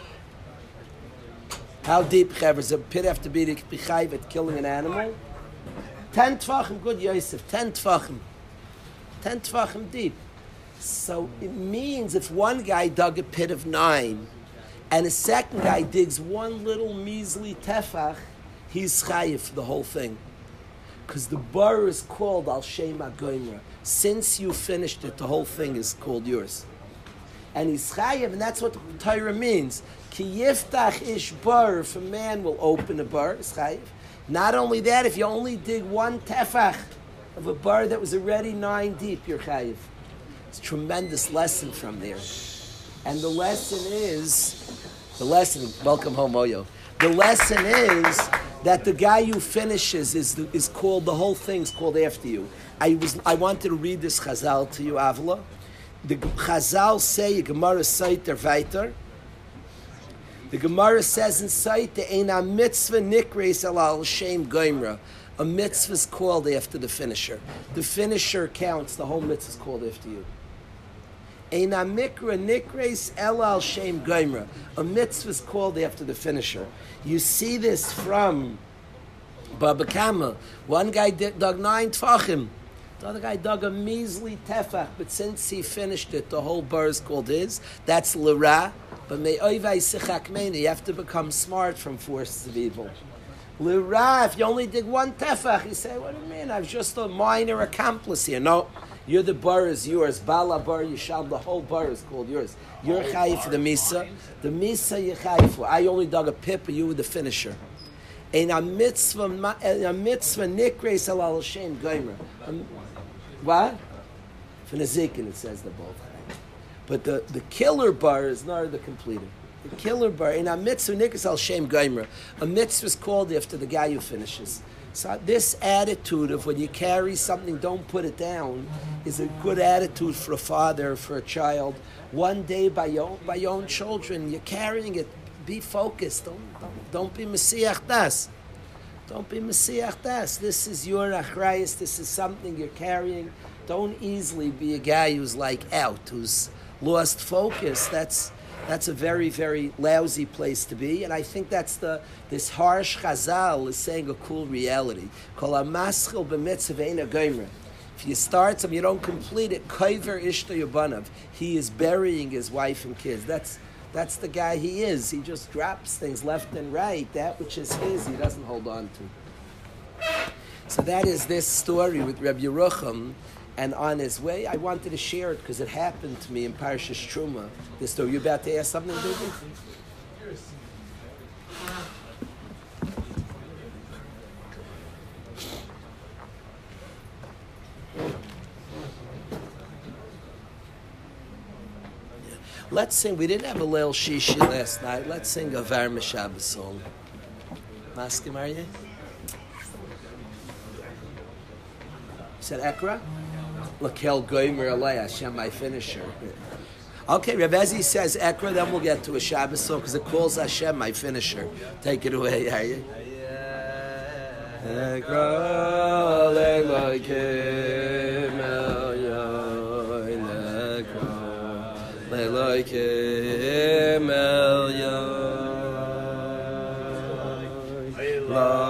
Speaker 2: How deep, Chaver, does a pit have to be to be chayiv at killing an animal? Ten tvachim, good Yosef, ten tvachim. Ten tvachim deep. So it means if one guy dug a pit of nine, and a second guy digs one little measly tefach, he's chayiv for the whole thing. Because the bar is called Al Shem HaGoimra. Since you finished it, the whole thing is called yours. And he's chayiv, and that's what the Torah means. Ki yiftach ish bar, if a man will open a bar, is chayiv. Not only that, if you only dig one tefach of a bar that was already nine deep, you're chayiv. It's a tremendous lesson from there. And the lesson is, the lesson, welcome home, Oyo. The lesson is that the guy who finishes is the, is called, the whole thing's called after you. I was I wanted to read this Chazal to you, Avla. The Chazal say, Gemara Saiter Weiter. The Gemara says in Saiter, Ein a mitzvah nikreis al Shem Goimra. A mitzvah is called after the finisher. The finisher counts, the whole mitzvah is called after you. Ein a mikra nikreis el al Shem Goimra. A mitzvah is called after the finisher. You see this from Baba Kama. One guy dug nine tfachim. The other guy dug a measly tefach, but since he finished it, the whole bar is called his. That's l'ra. But me'oivai sichak meini, you have to become smart from forces of evil. L'ra, if you only dig one tefach, you say, what do you mean? I'm just a minor accomplice here. No, you're the bar is yours. Bala bar yishal, the whole bar is called yours. You're chayiv for the misa. The misa you're chayiv for. I only dug a pit, but you were the finisher. And a mitzvah, a mitzvah nikreis al Shem Goimra. What? For Nezikin it says the both. But the, the killer bar is not the completer. The killer bar in a mitzvah nikas al shem geimer. A mitzvah is called after the guy who finishes. So this attitude of when you carry something, don't put it down, is a good attitude for a father, for a child. One day by your own, by your own children, you're carrying it. Be focused. Don't don't, don't be mesiach das. Don't be mesiach das. This is your achrayus. This is something you're carrying. Don't easily be a guy who's like out, who's lost focus. That's that's a very, very lousy place to be. And I think that's the this harsh Chazal is saying a cool reality. Kol hamaschil b'mitzvah eina gomer. If you start something, you don't complete it. Koiver ishto yobanav. He is burying his wife and kids. That's that's the guy he is. He just drops things left and right. That which is his, he doesn't hold on to. So that is this story with Reb Yerucham. And on his way, I wanted to share it because it happened to me in Parashas Truma. This story. You about to ask something, baby? Let's sing. We didn't have a Leil Shishi last night. Let's sing a Var Meshabbos song. Maskim, are you? You said Ekra? Lakel Goymer Alei Hashem, my finisher. Okay, Reb Ezi says Ekra, then we'll get to a Shabbos song because it calls Hashem my finisher. Take it away, are you? Ekra Leilokim El Yoin Ekra Leilokim El Yoin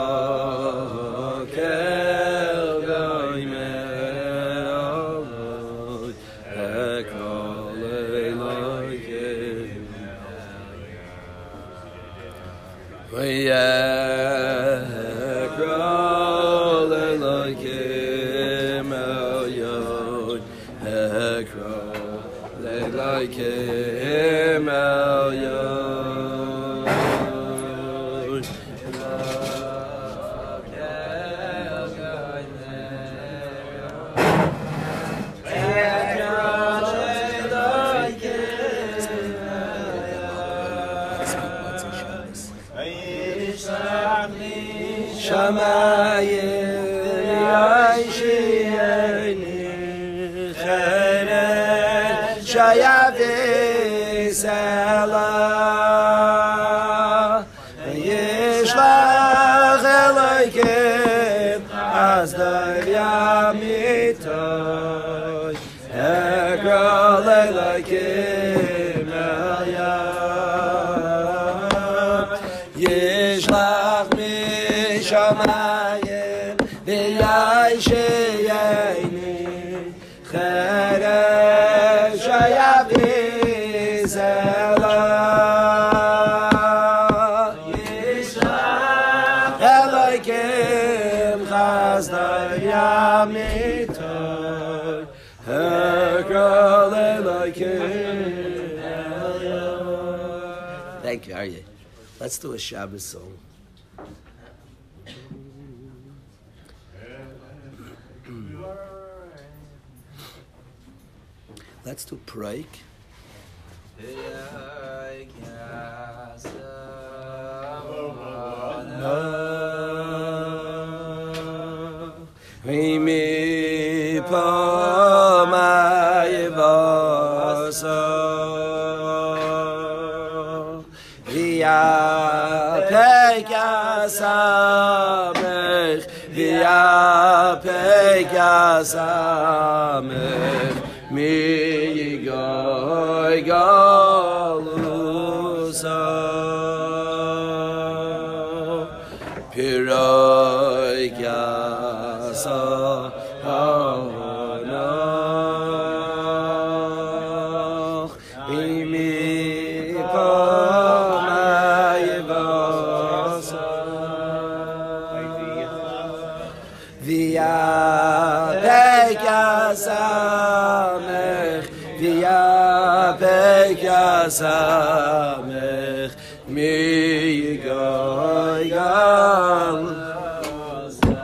Speaker 2: Thank you, Aryeh. Let's do a Shabbos song. Let's do Praik. Vimi pa mai vasa via pegasamech via pegasamech mi goy galusa piroy gasa hanach imi pamay vasa via pegasamech via pegasamech mi goy galusa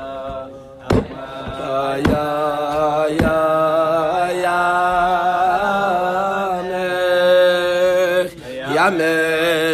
Speaker 2: ya ya ya mech ya mech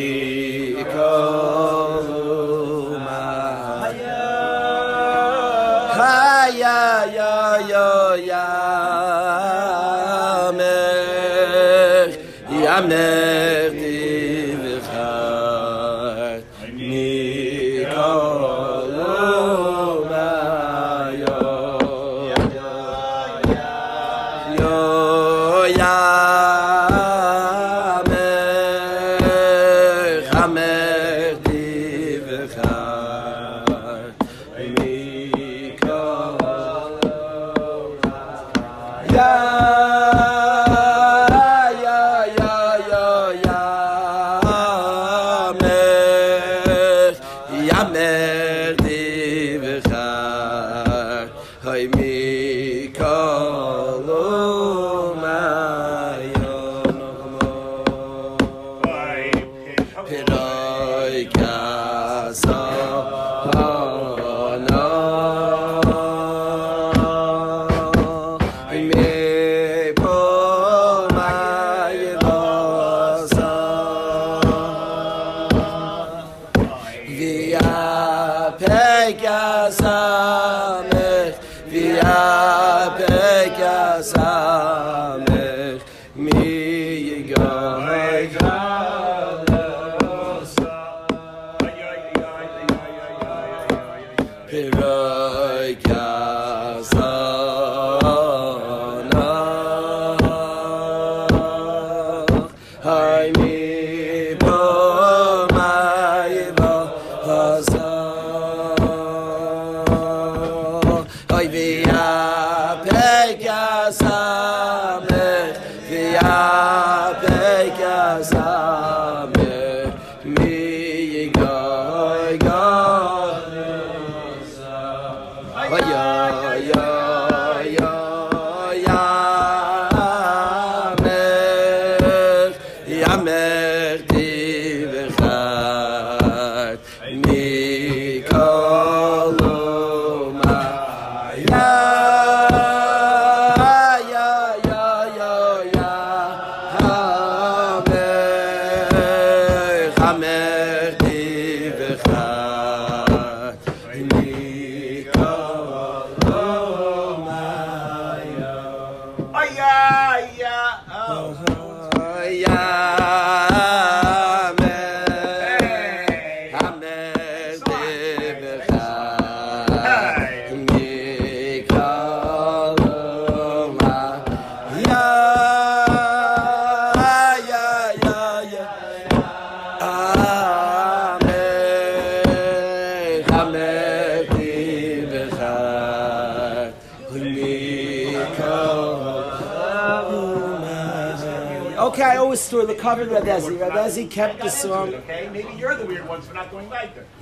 Speaker 2: Okay, I always store the cover Reb Ezi. Reb Ezi kept the song.
Speaker 4: Okay, maybe you're the weird ones for not going back there.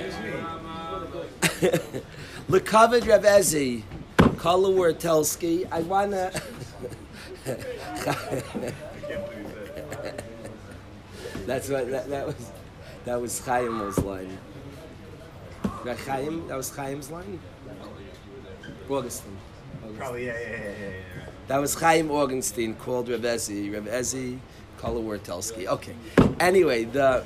Speaker 2: The covered Reb Ezi, Kala Wertelski. I wanna. That's what that, that was. That was Chaim's line. That Chaim. That was Chaim's line. Augustine. Augustine.
Speaker 4: Probably, yeah, yeah, yeah, yeah, yeah.
Speaker 2: That was Chaim Augenstein called Reb Ezi. Reb Ezi, Kala Wertelski. Okay. Anyway, the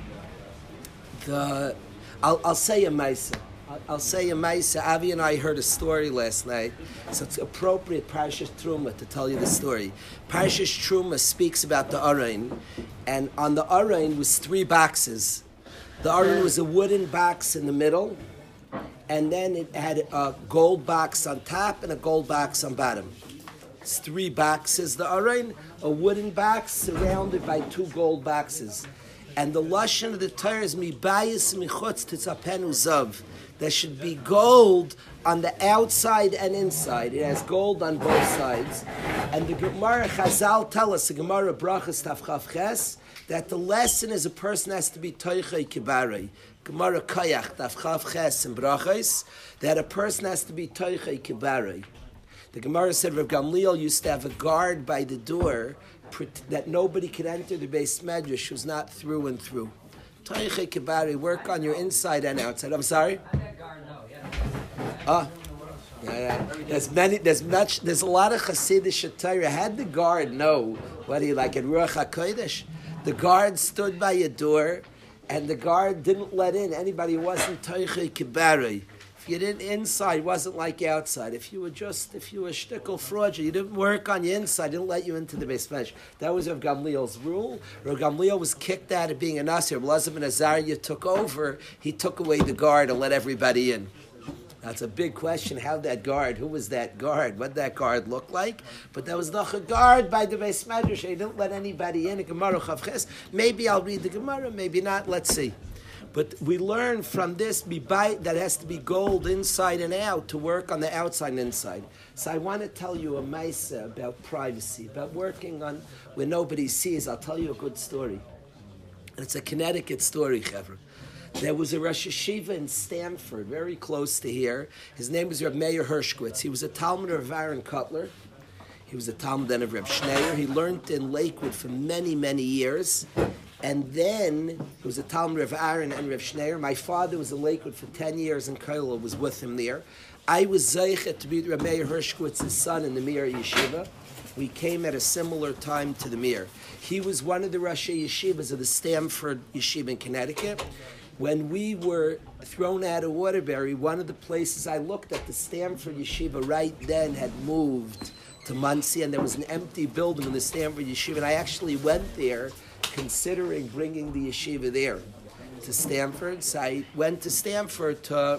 Speaker 2: the I'll I'll say a Maisa. I'll, I'll say a Maisa. Avi and I heard a story last night, so it's appropriate Parshas Truma to tell you the story. Parshas Truma speaks about the Aron, and on the Aron was three boxes. The Aron was a wooden box in the middle, and then it had a gold box on top and a gold box on bottom. It's three boxes, the Aron, a wooden box surrounded by two gold boxes. And the Lashon of the Torah is mibayis michutz titzapenu zav. There should be gold on the outside and inside. It has gold on both sides. And the Gemara Chazal tell us, the Gemara Brachas Tavchav Ches, that the lesson is a person has to be toichei kibarei. Gemara Kayach Tavchav Ches and Brachas, that a person has to be toichei kibarei. The Gemara said Rav Gamliel used to have a guard by the door that nobody could enter the Beis Medrash who's not through and through. Toichei kibari, work on your inside and outside. I'm sorry? Ah, yeah, yeah. There's many. There's much. There's a lot of Hasidic Torah. Had the guard know what he like at Ruach Hakodesh, The guard stood by a door, and the guard didn't let in anybody who wasn't Toichei Kibarei. If you didn't inside, it wasn't like outside. If you were just, if you were shtickle fraudulent, you didn't work on your inside, didn't let you into the Beis Medrash. That was Rav Gamliel's rule. Rav Gamliel was kicked out of being a Nasir. Elazar ben Azariah took over. He took away the guard and let everybody in. That's a big question. How that guard? Who was that guard? What did that guard look like? But there was noch a guard by the Beis Medrash. He didn't let anybody in. A Gemara Chavches. Maybe I'll read the Gemara. Maybe not. Let's see. But we learn from this that has to be gold inside and out to work on the outside and inside. So I want to tell you a maisa about privacy, about working on where nobody sees. I'll tell you a good story. And it's a Connecticut story, Chevra. There was a Rosh Yeshiva in Stanford, very close to here. His name was Reb Meir Hershkowitz. He was a Talmud of Aaron Cutler. He was a Talmud then of Reb Schneier. He learned in Lakewood for many, many years. And then, he was a Talmud of Aaron and Reb Schneier. My father was in Lakewood for ten years, and Kaila was with him there. I was Zeichet to be Reb Meir Hershkowitz's son in the Mir Yeshiva. We came at a similar time to the Mir. He was one of the Rashi Yeshivas of the Stanford Yeshiva in Connecticut. When we were thrown out of Waterbury, one of the places I looked at, the Stanford Yeshiva right then had moved to Monsey, and there was an empty building in the Stanford Yeshiva, and I actually went there considering bringing the yeshiva there to Stanford. So I went to Stanford to,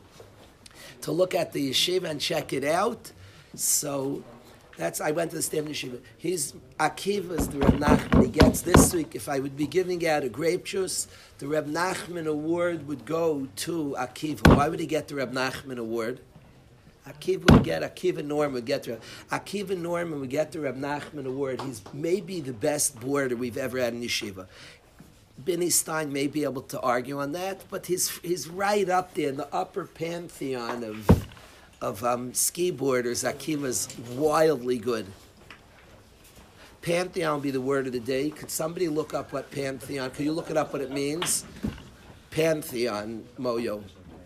Speaker 2: to look at the yeshiva and check it out. So that's I went to the Stanford Yeshiva. He's Akiva's the Reb Nachman. He gets this week, if I would be giving out a grape juice, the Reb Nachman Award would go to Akiva. Why would he get the Reb Nachman Award? Akiva would get, Akiva Norman would get the, Akiva Norman would get the Reb Nachman Award. He's maybe the best boarder we've ever had in yeshiva. Benny Stein may be able to argue on that, but he's he's right up there in the upper pantheon of of um, ski boarders. Akiva's wildly good. Pantheon will be the word of the day. Could somebody look up what pantheon? Could you look it up what it means? Pantheon, Moyo.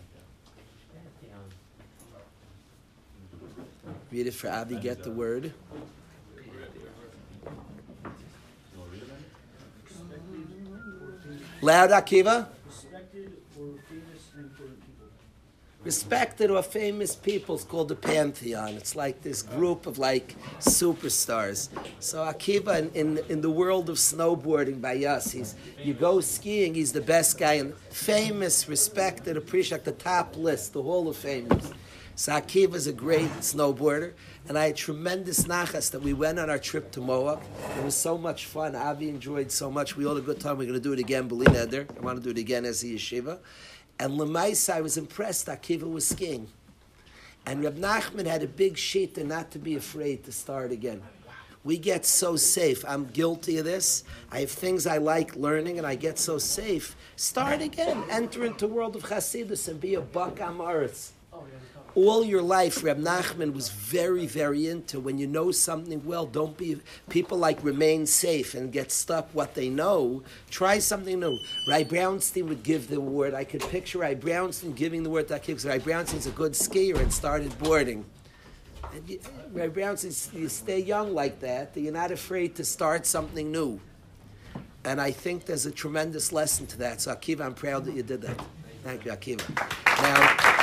Speaker 2: Read it for Avi, get the word. Loud, Akiva.
Speaker 5: Respected or famous and important people.
Speaker 2: Respected or famous people is called the Pantheon. It's like this group of like superstars. So Akiva, in, in, in the world of snowboarding by us, he's you go skiing, he's the best guy. And famous, respected, appreciated, the top list, the Hall of Famers. So Akiva is a great snowboarder, and I had tremendous nachas that we went on our trip to Moab. It was so much fun. Avi enjoyed so much. We all had a good time. We're going to do it again, B'li Neder. I want to do it again as a yeshiva. And Lemaisa, I was impressed. Akiva was skiing. And Reb Nachman had a big sheet and not to be afraid to start again. We get so safe. I'm guilty of this. I have things I like learning, and I get so safe. Start again. Enter into the world of Chassidus and be a Bak Amaretz. All your life, Reb Nachman was very, very into when you know something well, don't be, people like remain safe and get stuck what they know. Try something new. Ray Brownstein would give the word. I could picture Ray Brownstein giving the word to Akiva because Ray Brownstein's a good skier and started boarding. And you, Ray Brownstein, you stay young like that, you're not afraid to start something new. And I think there's a tremendous lesson to that. So Akiva, I'm proud that you did that. Thank you, Akiva. Now,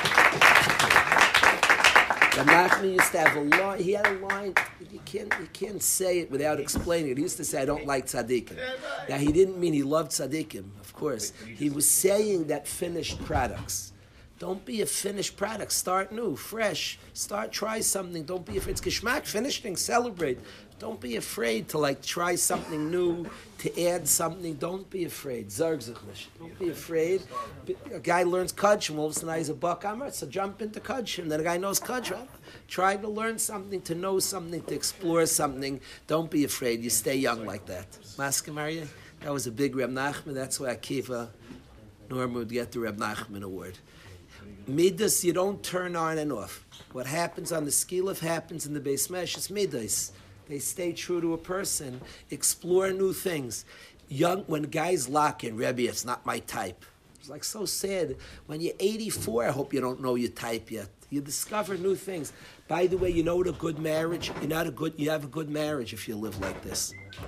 Speaker 2: Reb Nachman used to have a line. He had a line. You can't, you can't say it without explaining it. He used to say, "I don't like tzaddikim." Now he didn't mean he loved tzaddikim. Of course, he was saying that finished products. Don't be a finished product. Start new, fresh. Start, try something. Don't be afraid. It's geschmack. Finish things. Celebrate. Don't be afraid to like try something new, to add something. Don't be afraid. Zarg sich nicht. Don't be afraid. A guy learns Kudshim, all of a sudden he's a Bak Amar, so jump into Kudshim. Then a guy knows Kudshim. Try to learn something, to know something, to explore something. Don't be afraid. You stay young like that. Maska Maria, that was a big Reb Nachman. That's why Akiva Norman would get the Reb Nachman Award. Midas, you don't turn on and off. What happens on the ski lift happens in the Beis Medrash. It's Midas. They stay true to a person, explore new things. Young, when guys lock in, Rebbe, it's not my type. It's like so sad. When you're eighty-four, I hope you don't know your type yet. You discover new things. By the way, you know what a good marriage, you're not a good, you have a good marriage if you live like this.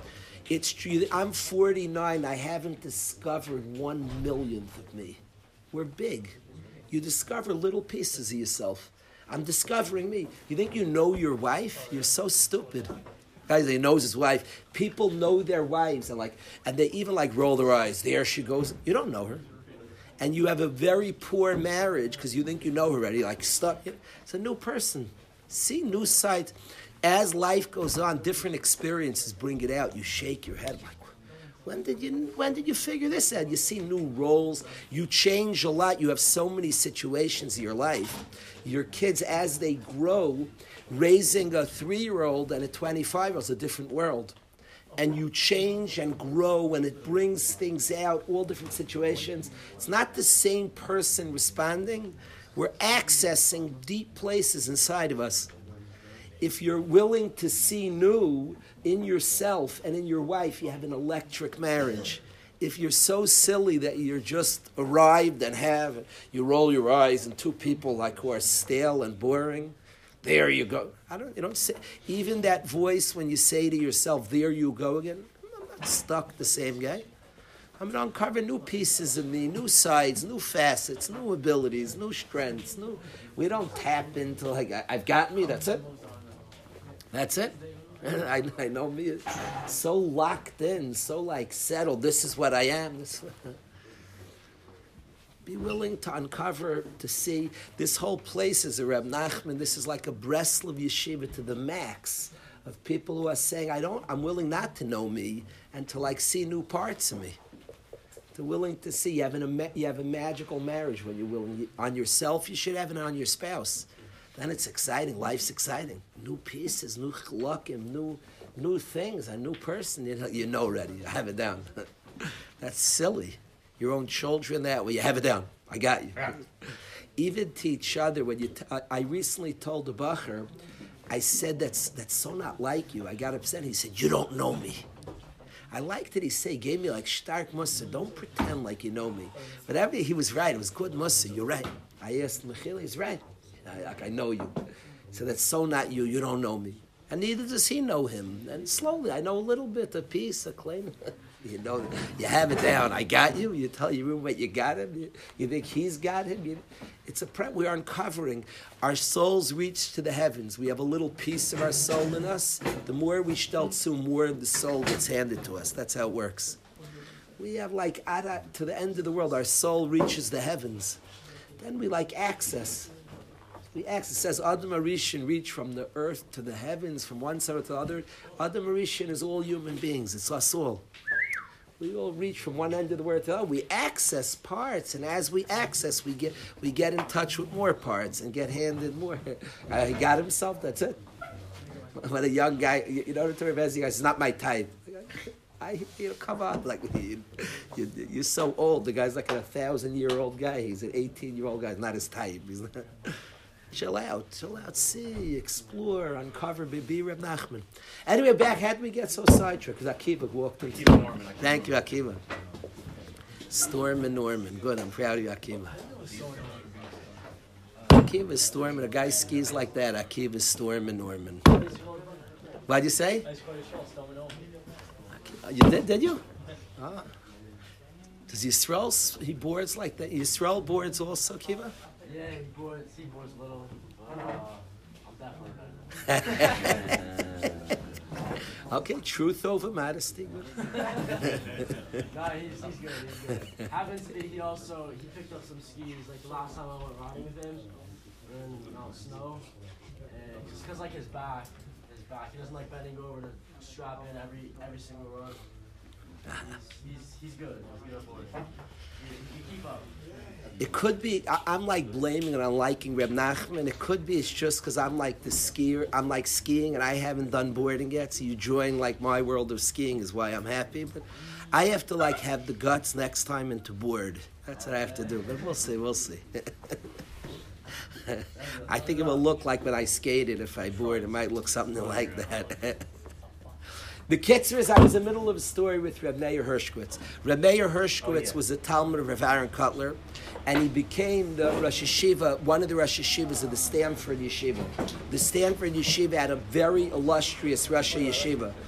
Speaker 2: It's true. I'm forty-nine. I haven't discovered one millionth of me. We're big. You discover little pieces of yourself. I'm discovering me. You think you know your wife? You're so stupid. Guys, he knows his wife. People know their wives, and like, and they even like roll their eyes. There she goes. You don't know her, and you have a very poor marriage because you think you know her already. You're like stuck. It's a new person. See new sides. As life goes on, different experiences bring it out. You shake your head like, when did you when did you figure this out? You see new roles. You change a lot. You have so many situations in your life. Your kids, as they grow, raising a three-year-old and a twenty-five-year-old is a different world. And you change and grow, and it brings things out, all different situations. It's not the same person responding. We're accessing deep places inside of us. If you're willing to see new in yourself and in your wife, you have an electric marriage. If you're so silly that you're just arrived and have, you roll your eyes and two people like who are stale and boring, there you go. I don't, you don't say, even that voice when you say to yourself, there you go again, I'm not stuck the same guy. I'm going to uncover new pieces of me, new sides, new facets, new abilities, new strengths. New. We don't tap into like, I, I've got me, that's it. That's it. I, I know me. So locked in, so like settled. This is what I am. This. Be willing to uncover, to see. This whole place is a Reb Nachman. This is like a Breslov yeshiva to the max of people who are saying, I don't, I'm willing not to know me and to like see new parts of me. To willing to see. You have, an, you have a magical marriage when you're willing. On yourself, you should have it on your spouse. Then it's exciting. Life's exciting. New pieces, new chalakim, new new things, a new person. You know, you know already. You have it down. That's silly. Your own children that way. You have it down. I got you. Yeah. Even to each other. When you, t- I recently told the bacher, I said that's that's so not like you. I got upset. He said, you don't know me. I liked it. He said, he gave me like stark mussar. Don't pretend like you know me. But every, he was right. It was good mussar. You're right. I asked Michil. He's right. I, like I know you. So that's so not you. You don't know me. And neither does he know him. And slowly, I know a little bit, a piece, a claim. You know, you have it down. I got you. You tell your roommate you got him. You, you think he's got him. You, it's a pre- we are uncovering. Our souls reach to the heavens. We have a little piece of our soul in us. The more we stelzu, more of the soul gets handed to us. That's how it works. We have like, to the end of the world, our soul reaches the heavens. Then we like access. The access says Adam Arishan reach from the earth to the heavens, from one side to the other. Adam Arishan is all human beings. It's us all. We all reach from one end of the world to the other. We access parts, and as we access, we get we get in touch with more parts and get handed more. Uh, he got himself. That's it. When a young guy, you know, the guy says, "It's not my type." I, you know, come on, like you, you, you're so old. The guy's like a thousand-year-old guy. He's an eighteen-year-old guy. It's not his type. He's not. Chill out, chill out, see, explore, uncover, be Reb Nachman. Anyway, back, how did we get so sidetracked? Because Akiva walked into
Speaker 4: Akiva Norman.
Speaker 2: Thank you, Akiva. Storm and Norman. Good, I'm proud of you, Akiva. Akiva's Storm, and a guy skis like that. Akiva's Storm and Norman. What'd you say? You did, did you? Ah. Does Yisrael, he boards like that? Yisrael boards also, Akiva?
Speaker 3: Yeah, he boards, he boards little, but uh, I'm definitely better.
Speaker 2: Okay, truth over modesty.
Speaker 3: No, he's, he's good, he's good. Happens, he also, he picked up some skis, like the last time I went riding with him, in you know, snow, and just cause like his back, his back, he doesn't like bending over to strap in every, every single run. He's, he's, he's good, he's good for it. You, you keep up.
Speaker 2: It could be, I, I'm like blaming and I'm liking Reb Nachman. It could be it's just because I'm like the skier, I'm like skiing and I haven't done boarding yet, so you join like my world of skiing is why I'm happy. But I have to like have the guts next time and to board. That's what I have to do, but we'll see, we'll see. I think it will look like when I skated if I board, it might look something like that. The Kitzer is, I was in the middle of a story with Reb Meir Hershkowitz. Reb Meir Hershkowitz oh, yeah. was a Talmud of Rav Aaron Kotler, and he became the Rosh Yeshiva, one of the Rosh Yeshivas of the Stanford Yeshiva. The Stanford Yeshiva had a very illustrious Rosh Yeshiva.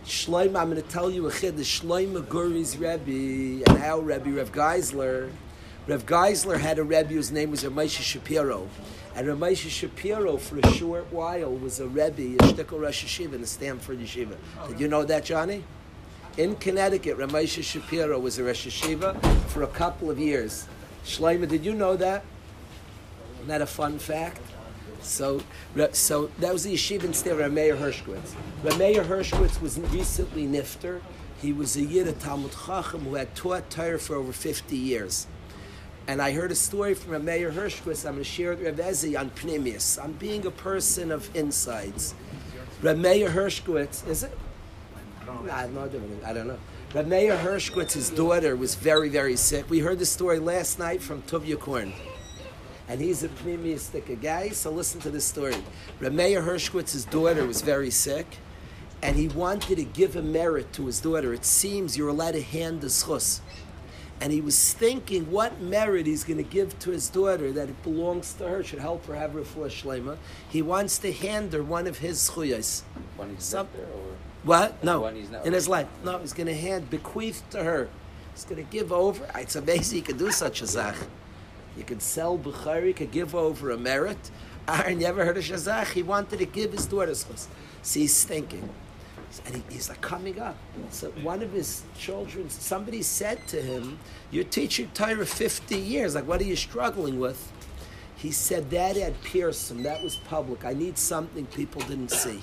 Speaker 2: Shlomo, I'm going to tell you a chid. The Shlomo Guri's Rebbe and our Rebbe, Rev Geisler. Rev Geisler had a Rebbe whose name was Ramesha Shapiro. And Ramesha Shapiro, for a short while, was a Rebbe, a Shtickle Rosh Yeshiva in the Stanford Yeshiva. Did you know that, Johnny? In Connecticut, Ramesha Shapiro was a Rosh Yeshiva for a couple of years. Shlomo, did you know that? Isn't that a fun fact? So, so that was the yeshiva instead of Rameir Hershkowitz. Rameir Hershkowitz was recently nifter. He was a Yid, a Talmud Chacham, who had taught Torah for over fifty years. And I heard a story from Rameir Hershkowitz. I'm going to share it with Rav Ezi on Pnimius, on being a person of insights. Rameir Hershkowitz, is it? I don't know. I don't know. Rameir Hershkowitz's daughter was very, very sick. We heard the story last night from Tuvia Korn. And he's a pneumistic guy, so listen to this story. Rameir Hershkowitz's daughter was very sick, and he wanted to give a merit to his daughter. It seems you're allowed to hand the schus. And he was thinking what merit he's going to give to his daughter, that it belongs to her, should help her have refuah shlema. He wants to hand her one of his schuyas.
Speaker 6: When he's
Speaker 2: Some,
Speaker 6: there, or
Speaker 2: what? No,
Speaker 6: when he's not
Speaker 2: in his life. No, he's going to hand, bequeath to her. He's going to give over. It's amazing he could do such a zach. You could sell Bukhari, you could give over a merit. Aaron, you ever heard of Shazach? He wanted to give his daughter schus. See, he's thinking. And he, he's like coming up. So one of his children, somebody said to him, you're teaching Torah fifty years. Like, what are you struggling with? He said, that had Pearson. That was public. I need something people didn't see.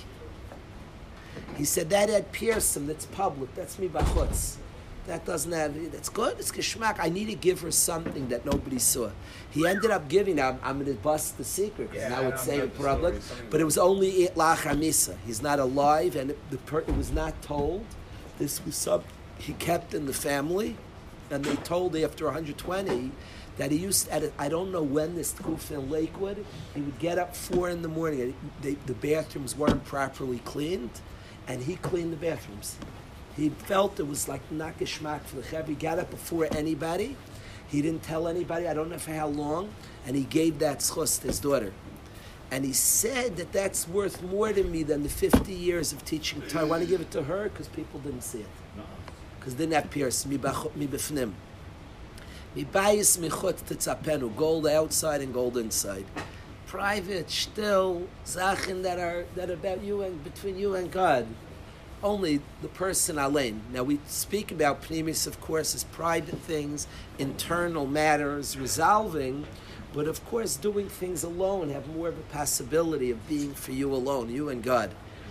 Speaker 2: He said, that had Pearson. That's public. That's me bachutz. That doesn't have, that's good, it's geschmack. I need to give her something that nobody saw. He ended up giving, I'm, I'm going to bust the secret, because
Speaker 4: Yeah,
Speaker 2: I would
Speaker 4: I
Speaker 2: say
Speaker 4: know
Speaker 2: it
Speaker 4: the
Speaker 2: public,
Speaker 4: story.
Speaker 2: but it was only lachar misa. He's not alive, and it, the per, it was not told. This was some, he kept in the family, and they told after one hundred twenty that he used, at a, I don't know when this tkufa in Lakewood, he would get up four in the morning, and they, the bathrooms weren't properly cleaned, and he cleaned the bathrooms. He felt it was like not geschmack for the Chev. He got up before anybody. He didn't tell anybody, I don't know for how long, and he gave that schus to his daughter. And he said that that's worth more to me than the fifty years of teaching Torah. I want to give it to her because people didn't see it. Because they didn't have pierce. Mi befnim. Mi bayis mi chut tetzapenu. Gold outside and gold inside. Private, still, zachen that are, that are about you and between you and God. Only the person alain. Now we speak about pnimis, of course, as private things, internal matters, resolving, but of course doing things alone have more of a possibility of being for you alone, you and God.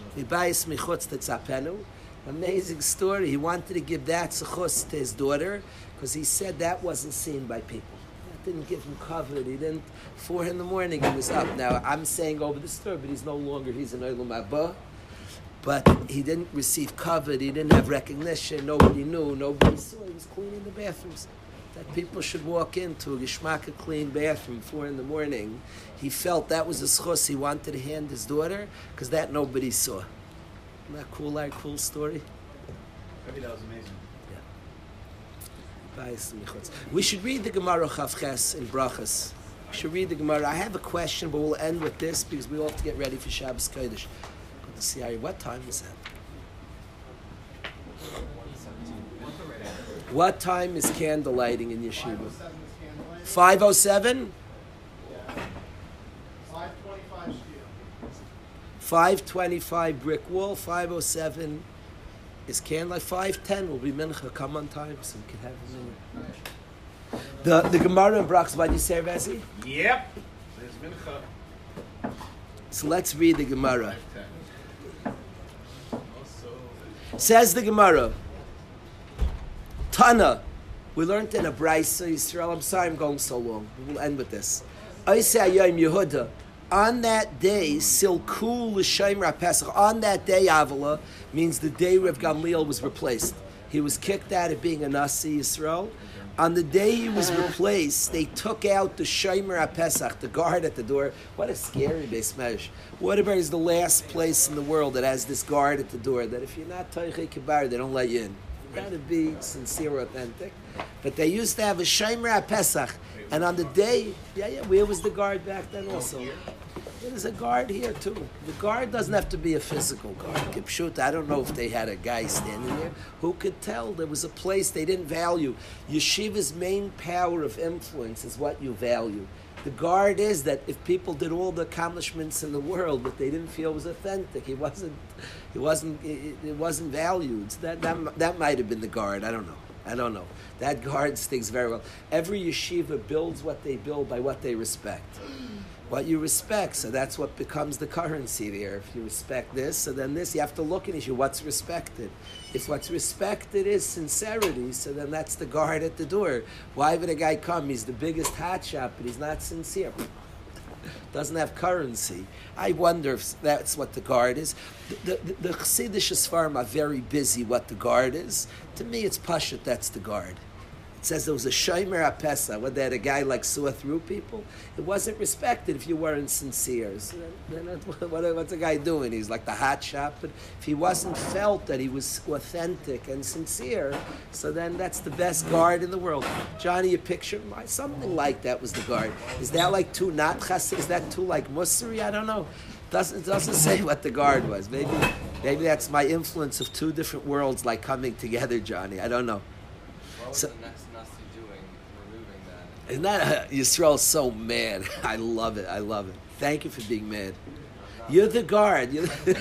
Speaker 2: Amazing story. He wanted to give that zechus to his daughter because he said that wasn't seen by people. That didn't give him covet. He didn't, four in the morning he was up. Now I'm saying over the story, but he's no longer, he's an Olam Haba. But he didn't receive covet, he didn't have recognition, nobody knew, nobody saw, he was cleaning the bathrooms. That people should walk into a geschmacka clean bathroom four in the morning. He felt that was a schus he wanted to hand his daughter, because that nobody saw. Isn't that cool, like cool story?
Speaker 4: Maybe that was amazing.
Speaker 2: Yeah. We should read the Gemara Chavches in Brachas. We should read the Gemara. I have a question, but we'll end with this, because we all have to get ready for Shabbos Kodesh. See, what time is that? What time is candle lighting in yeshiva? five oh seven? five twenty-five brick wall, five oh seven is candlelight, five ten will be mincha, come on time so we can have a minute. The, the Gemara in Brachas, what do you say, Razi?
Speaker 4: Yep. There's mincha.
Speaker 2: So let's read the Gemara. Says the Gemara, Tana, we learned in a Braisa Yisrael. I'm sorry I'm going so long. We'll end with this. Oisei Hayom Yehuda. On that day, Silku L'Shomer HaPesach. On that day, Avala means the day Rav Gamliel was replaced. He was kicked out of being a Nasi Yisrael. On the day he was replaced, they took out the Shomer HaPesach, the guard at the door. What a scary Beis Medrash. Whatever is the last place in the world that has this guard at the door, that if you're not Toichei Kibar, they don't let you in. You got to be sincere, authentic. But they used to have a Shomer HaPesach. And on the day, yeah, yeah, where was the guard back then also? There's a guard here too. The guard doesn't have to be a physical guard. Kipshut, I don't know if they had a guy standing there. Who could tell? There was a place they didn't value. Yeshiva's main power of influence is what you value. The guard is that if people did all the accomplishments in the world, but they didn't feel was authentic, he wasn't, he wasn't, it, it wasn't valued. That that that might have been the guard. I don't know. I don't know. That guard sticks very well. Every yeshiva builds what they build by what they respect. What you respect, so that's what becomes the currency there. If you respect this, so then this, you have to look at issue, what's respected. If what's respected is sincerity, so then that's the guard at the door. Why would a guy come? He's the biggest hotshot, but he's not sincere. Doesn't have currency. I wonder if that's what the guard is. The, the, the Chassidish Sfarim are very busy what the guard is. To me, it's Pashut, that's the guard. It says there was a Shomer HaPesach, where they had a guy like saw through people. It wasn't respected if you weren't sincere. So then, then what, what's the guy doing? He's like the hot shot. But if he wasn't felt that he was authentic and sincere, so then that's the best guard in the world. Johnny, a picture? Something like that was the guard. Is that like too not chassid? Is that too like Musari? I don't know. Doesn't, it doesn't say what the guard was. Maybe, maybe that's my influence of two different worlds like coming together, Johnny. I don't know.
Speaker 6: What was
Speaker 2: So,
Speaker 6: the next Nasi doing, removing that?
Speaker 2: Isn't that Yisrael's so mad? I love it. I love it. Thank you for being mad. You're the guard. You're the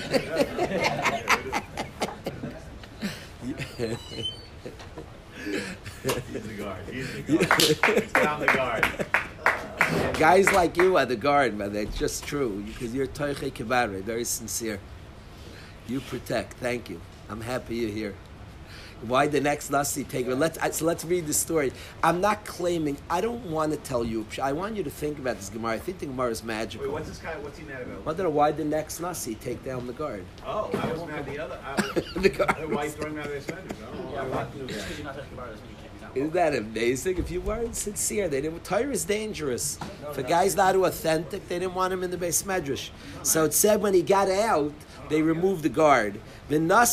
Speaker 4: He's the guard. He's the guard. It's down the guard.
Speaker 2: Guys like you are the guard, man. That's just true. Because you're Toiche Kibare, very sincere. You protect. Thank you. I'm happy you're here. Why the next Nasi taker? Let's so let's read the story. I'm not claiming. I don't want to tell you. I want you to think about this Gemara. I think the Gemara is magical.
Speaker 4: Wait, what's this guy? What's he mad about?
Speaker 2: I don't know why the next Nasi take down the guard.
Speaker 4: Oh, I was mad the other. I was,
Speaker 2: The guard.
Speaker 4: why he's throwing me out of his fenders? Oh, I want to do that.
Speaker 3: Just because you're not talking about it doesn't mean you can't be that.
Speaker 2: Isn't that amazing? If you weren't sincere, they didn't. Torah is dangerous. If a guy's not authentic, they didn't want him in the base medrash. So it said when he got out, they removed the guard. And they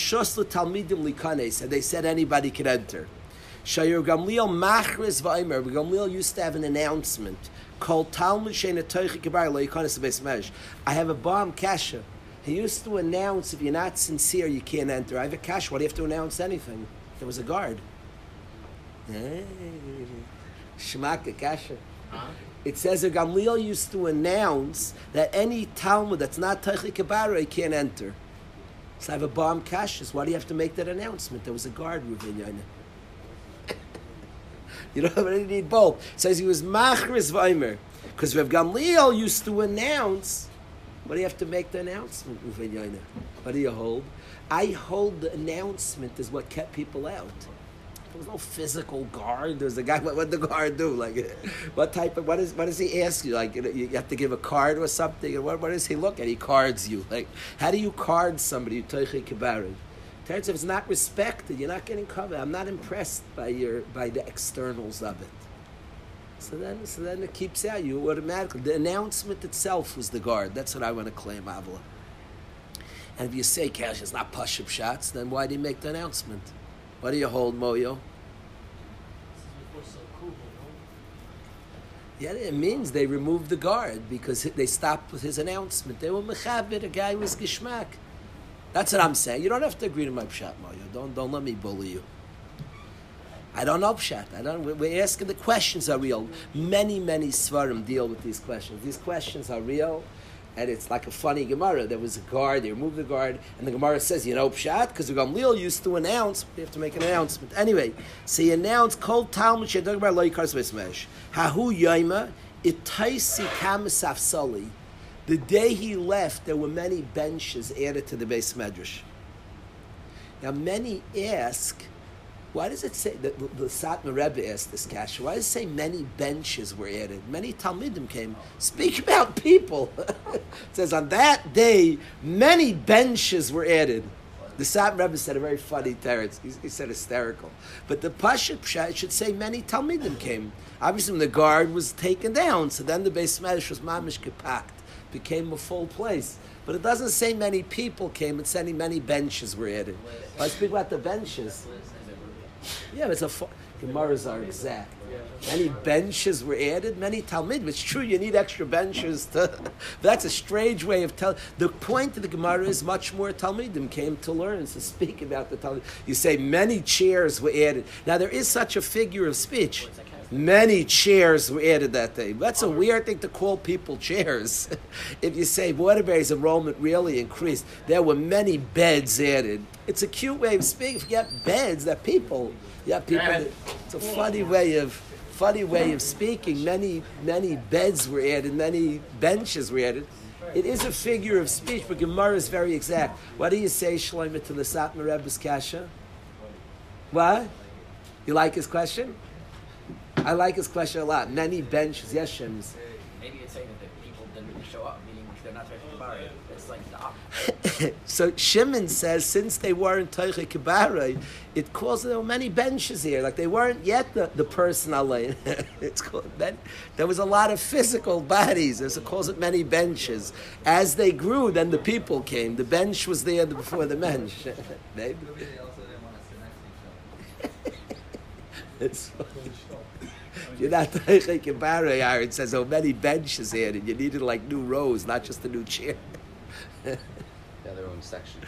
Speaker 2: said anybody could enter. Shayur Gamliel Machris Vaimer. Gamliel used to have an announcement called Talmud Sheina Toichi Kibar Lo Yikanis Beis Medrash. I have a bomb kasha. He used to announce if you're not sincere, you can't enter. I have a kasha. Why do you have to announce anything? There was a guard. Hey, Shmaka kasha. It says that Gamliel used to announce that any Talmud that's not Toichi Kibar can't enter. So I have a bomb kashas. Why do you have to make that announcement? There was a guard, Reuven Yaina. You don't really need both. It says he was machris v'omer. Because Rav Gamliel used to announce. Why do you have to make the announcement, Reuven Yaina? What do you hold? I hold the announcement is what kept people out. There was no physical guard. There was a guy. What would the guard do? Like, what type of? What is? What does he ask you? Like, you have to give a card or something. And what? What does he look at? He cards you. Like, how do you card somebody? Toichi kibarid. Turns if it's not respected, you're not getting covered. I'm not impressed by your by the externals of it. So then, so then it keeps out. You automatically. The announcement itself was the guard. That's what I want to claim, Avila. And if you say, Cash, it's not push-up shots, then why do you make the announcement? What do you hold, Moyo? Yeah, it means they removed the guard because they stopped with his announcement. They were mechabit, a guy was gishmak. That's what I'm saying. You don't have to agree to my pshat, Moyo. Don't don't let me bully you. I don't know pshat. I don't. We're asking the questions are real. Many many svarim deal with these questions. These questions are real. And it's like a funny Gemara. There was a guard, they removed the guard, and the Gemara says, you know, Pshat, because the Gamliel used to announce, we have to make an announcement. Anyway, so he announced, Kol Talmud Shedog Bar Lo Yikaris Beis Medrash. Hahu Yoima, Itaisi Kamasaf Sali. The day he left, there were many benches added to the Beis Medrash. Now, many ask, why does it say, the, the, the Satmar Rebbe asked this kasha, why does it say many benches were added? Many Talmidim came. Speak about people. It says on that day, many benches were added. The Satmar Rebbe said a very funny teretz. He, he said hysterical. But the Pashut Pshat, it should say many Talmidim came. Obviously, when the guard was taken down, so then the Beis Medrash was mamish gepakt, became a full place. But it doesn't say many people came, it's saying many benches were added. I speak about the benches. Yeah, but it's a Gemaras are exact. Many benches were added, many Talmud. It's true, you need extra benches to. That's a strange way of telling. The point of the Gemara is much more Talmudim came to learn, to speak about the Talmud. You say many chairs were added. Now, there is such a figure of speech. Many chairs were added that day. That's a weird thing to call people chairs. If you say Waterbury's enrollment really increased, there were many beds added. It's a cute way of speaking. If you have beds, they're people. You have people. That, it's a funny way of funny way of speaking. Many many beds were added. Many benches were added. It is a figure of speech, but Gemara is very exact. What do you say, Shlomo, to the Satmar Rebbe's kasha? What? You like his question? I like his question a lot. Many benches, yes, Shims.
Speaker 7: Maybe it's saying that the people didn't show up, meaning they're not Teichei Kibarei. It's like the opposite.
Speaker 2: So Shimon says, since they weren't Teichei Kibarei, it caused there were many benches here. Like they weren't yet the, the person alain. It's called ben, there was a lot of physical bodies. There's it calls it many benches. As they grew, then the people came. The bench was there before the bench. Maybe.
Speaker 6: Maybe they also didn't want to sit next to each other.
Speaker 2: It's funny. You're not Teichei Kibarei. It says, oh, many benches here, and you needed like new rows, not just a new chair.
Speaker 6: Yeah, their own section.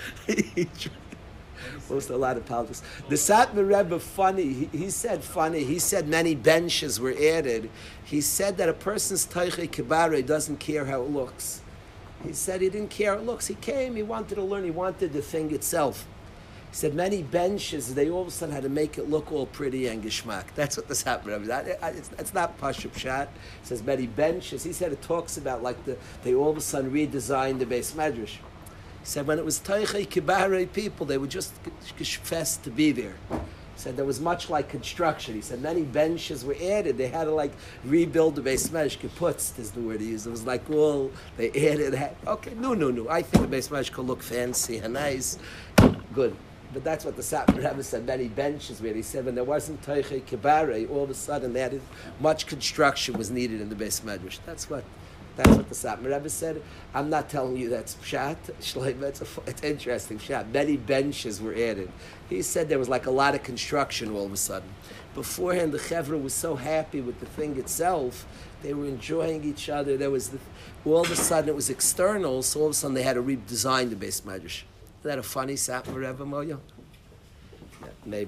Speaker 2: Most a lot of politics. The Satmar Rebbe, funny, he, he said funny, he said many benches were added. He said that a person's Teichei Kibarei doesn't care how it looks. He said he didn't care how it looks. He came, he wanted to learn, he wanted the thing itself. He said many benches, they all of a sudden had to make it look all pretty and geschmack. That's what this happened. It's, it's not Pashup Shat. It says many benches. He said it talks about like the they all of a sudden redesigned the Beis Medrash. He said when it was Teichei Kibarei people, they were just geschfest to be there. He said there was much like construction. He said many benches were added. They had to like rebuild the Beis Medrash. Kaputz is the word he used. It was like all they added. Okay, no, no, no. I think the Beis Medrash could look fancy and nice. Good. But that's what the Satmar Rebbe said, many benches where he said when there wasn't Teichei Kibarei, all of a sudden they had much construction was needed in the Beis Medrash. That's what that's what the Satmar Rebbe said. I'm not telling you that's pshat, Shlomo, it's, a, it's interesting pshat. Many benches were added. He said there was like a lot of construction all of a sudden. Beforehand, the Chevra was so happy with the thing itself, they were enjoying each other. There was the, all of a sudden it was external, so all of a sudden they had to redesign the Beis Medrash. Is that a funny Satmar Rebbe, Moyo? Yeah, maybe.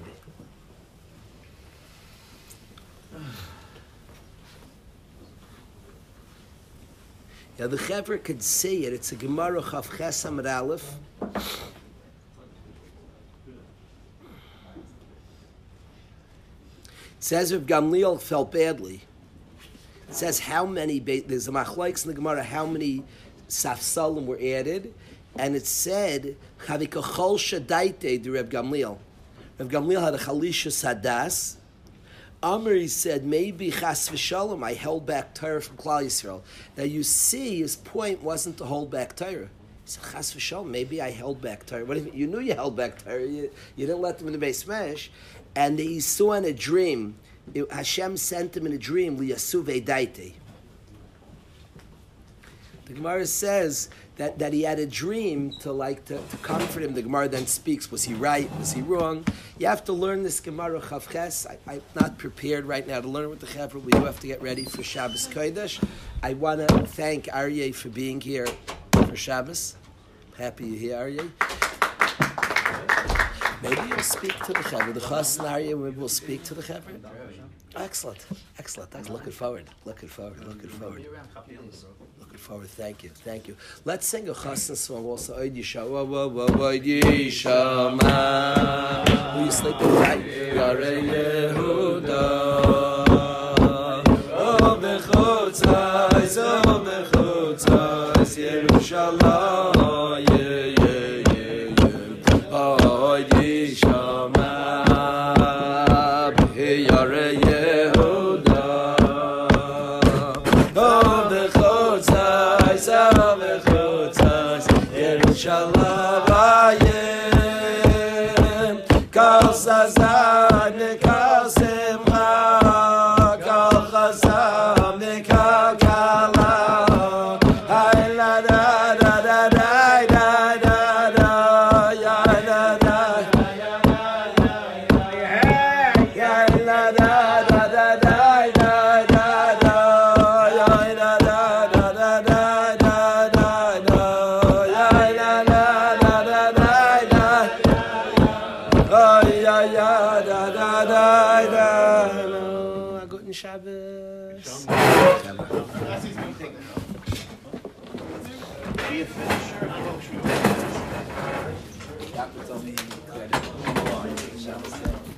Speaker 2: Yeah, the Chevra could see it. It's a Gemara Chav Ches Amud Aleph. It says Reb Gamliel felt badly. It says how many, there's a machlokes in the Gemara, how many safsalim were added. And it said, Chavika Chol Shadaite to Reb Gamliel. Reb Gamliel had a Chalisha Sadas. Amr, he said, maybe Chas V'Shalom, I held back Torah from Klal Yisrael. Now you see, his point wasn't to hold back Torah. He said, Chas V'Shalom, maybe I held back Torah. What do you mean? You knew you held back Torah. You, you didn't let them in the Beis Medrash. And he saw in a dream, it, Hashem sent him in a dream, Liyasu V'Daite. The Gemara says that, that he had a dream to like to, to comfort him. The Gemara then speaks, was he right, was he wrong? You have to learn this Gemara Chav Ches. I, I'm not prepared right now to learn with the Chevra. We do have to get ready for Shabbos Kodesh. I want to thank Aryeh for being here for Shabbos. Happy you're here, Aryeh. Maybe you'll speak to the Chevra. The Chas and Aryeh, maybe we'll speak to the Chevra. Excellent, excellent. I'm looking forward, looking forward, looking forward. Looking forward, thank you, thank you. Let's sing a chassan song also. Oid Yishama, Oid Yishama. Will you sleep at night? Yarei Yehuda. Oh, bechutzais, oh, bechutzais, Yerushalayim, yeah, yeah, yeah. Oid Yishama, Yarei Yehuda. Oh, bechutzais, oh, bechutzais, Yerushalayim. Kol sazan, kol simcha, kol chazam, kol kala. Hay la da da da da da da da, ya la da, ya la da. Shabbos.
Speaker 4: Be a finisher.
Speaker 6: Doctor told me he cleared it.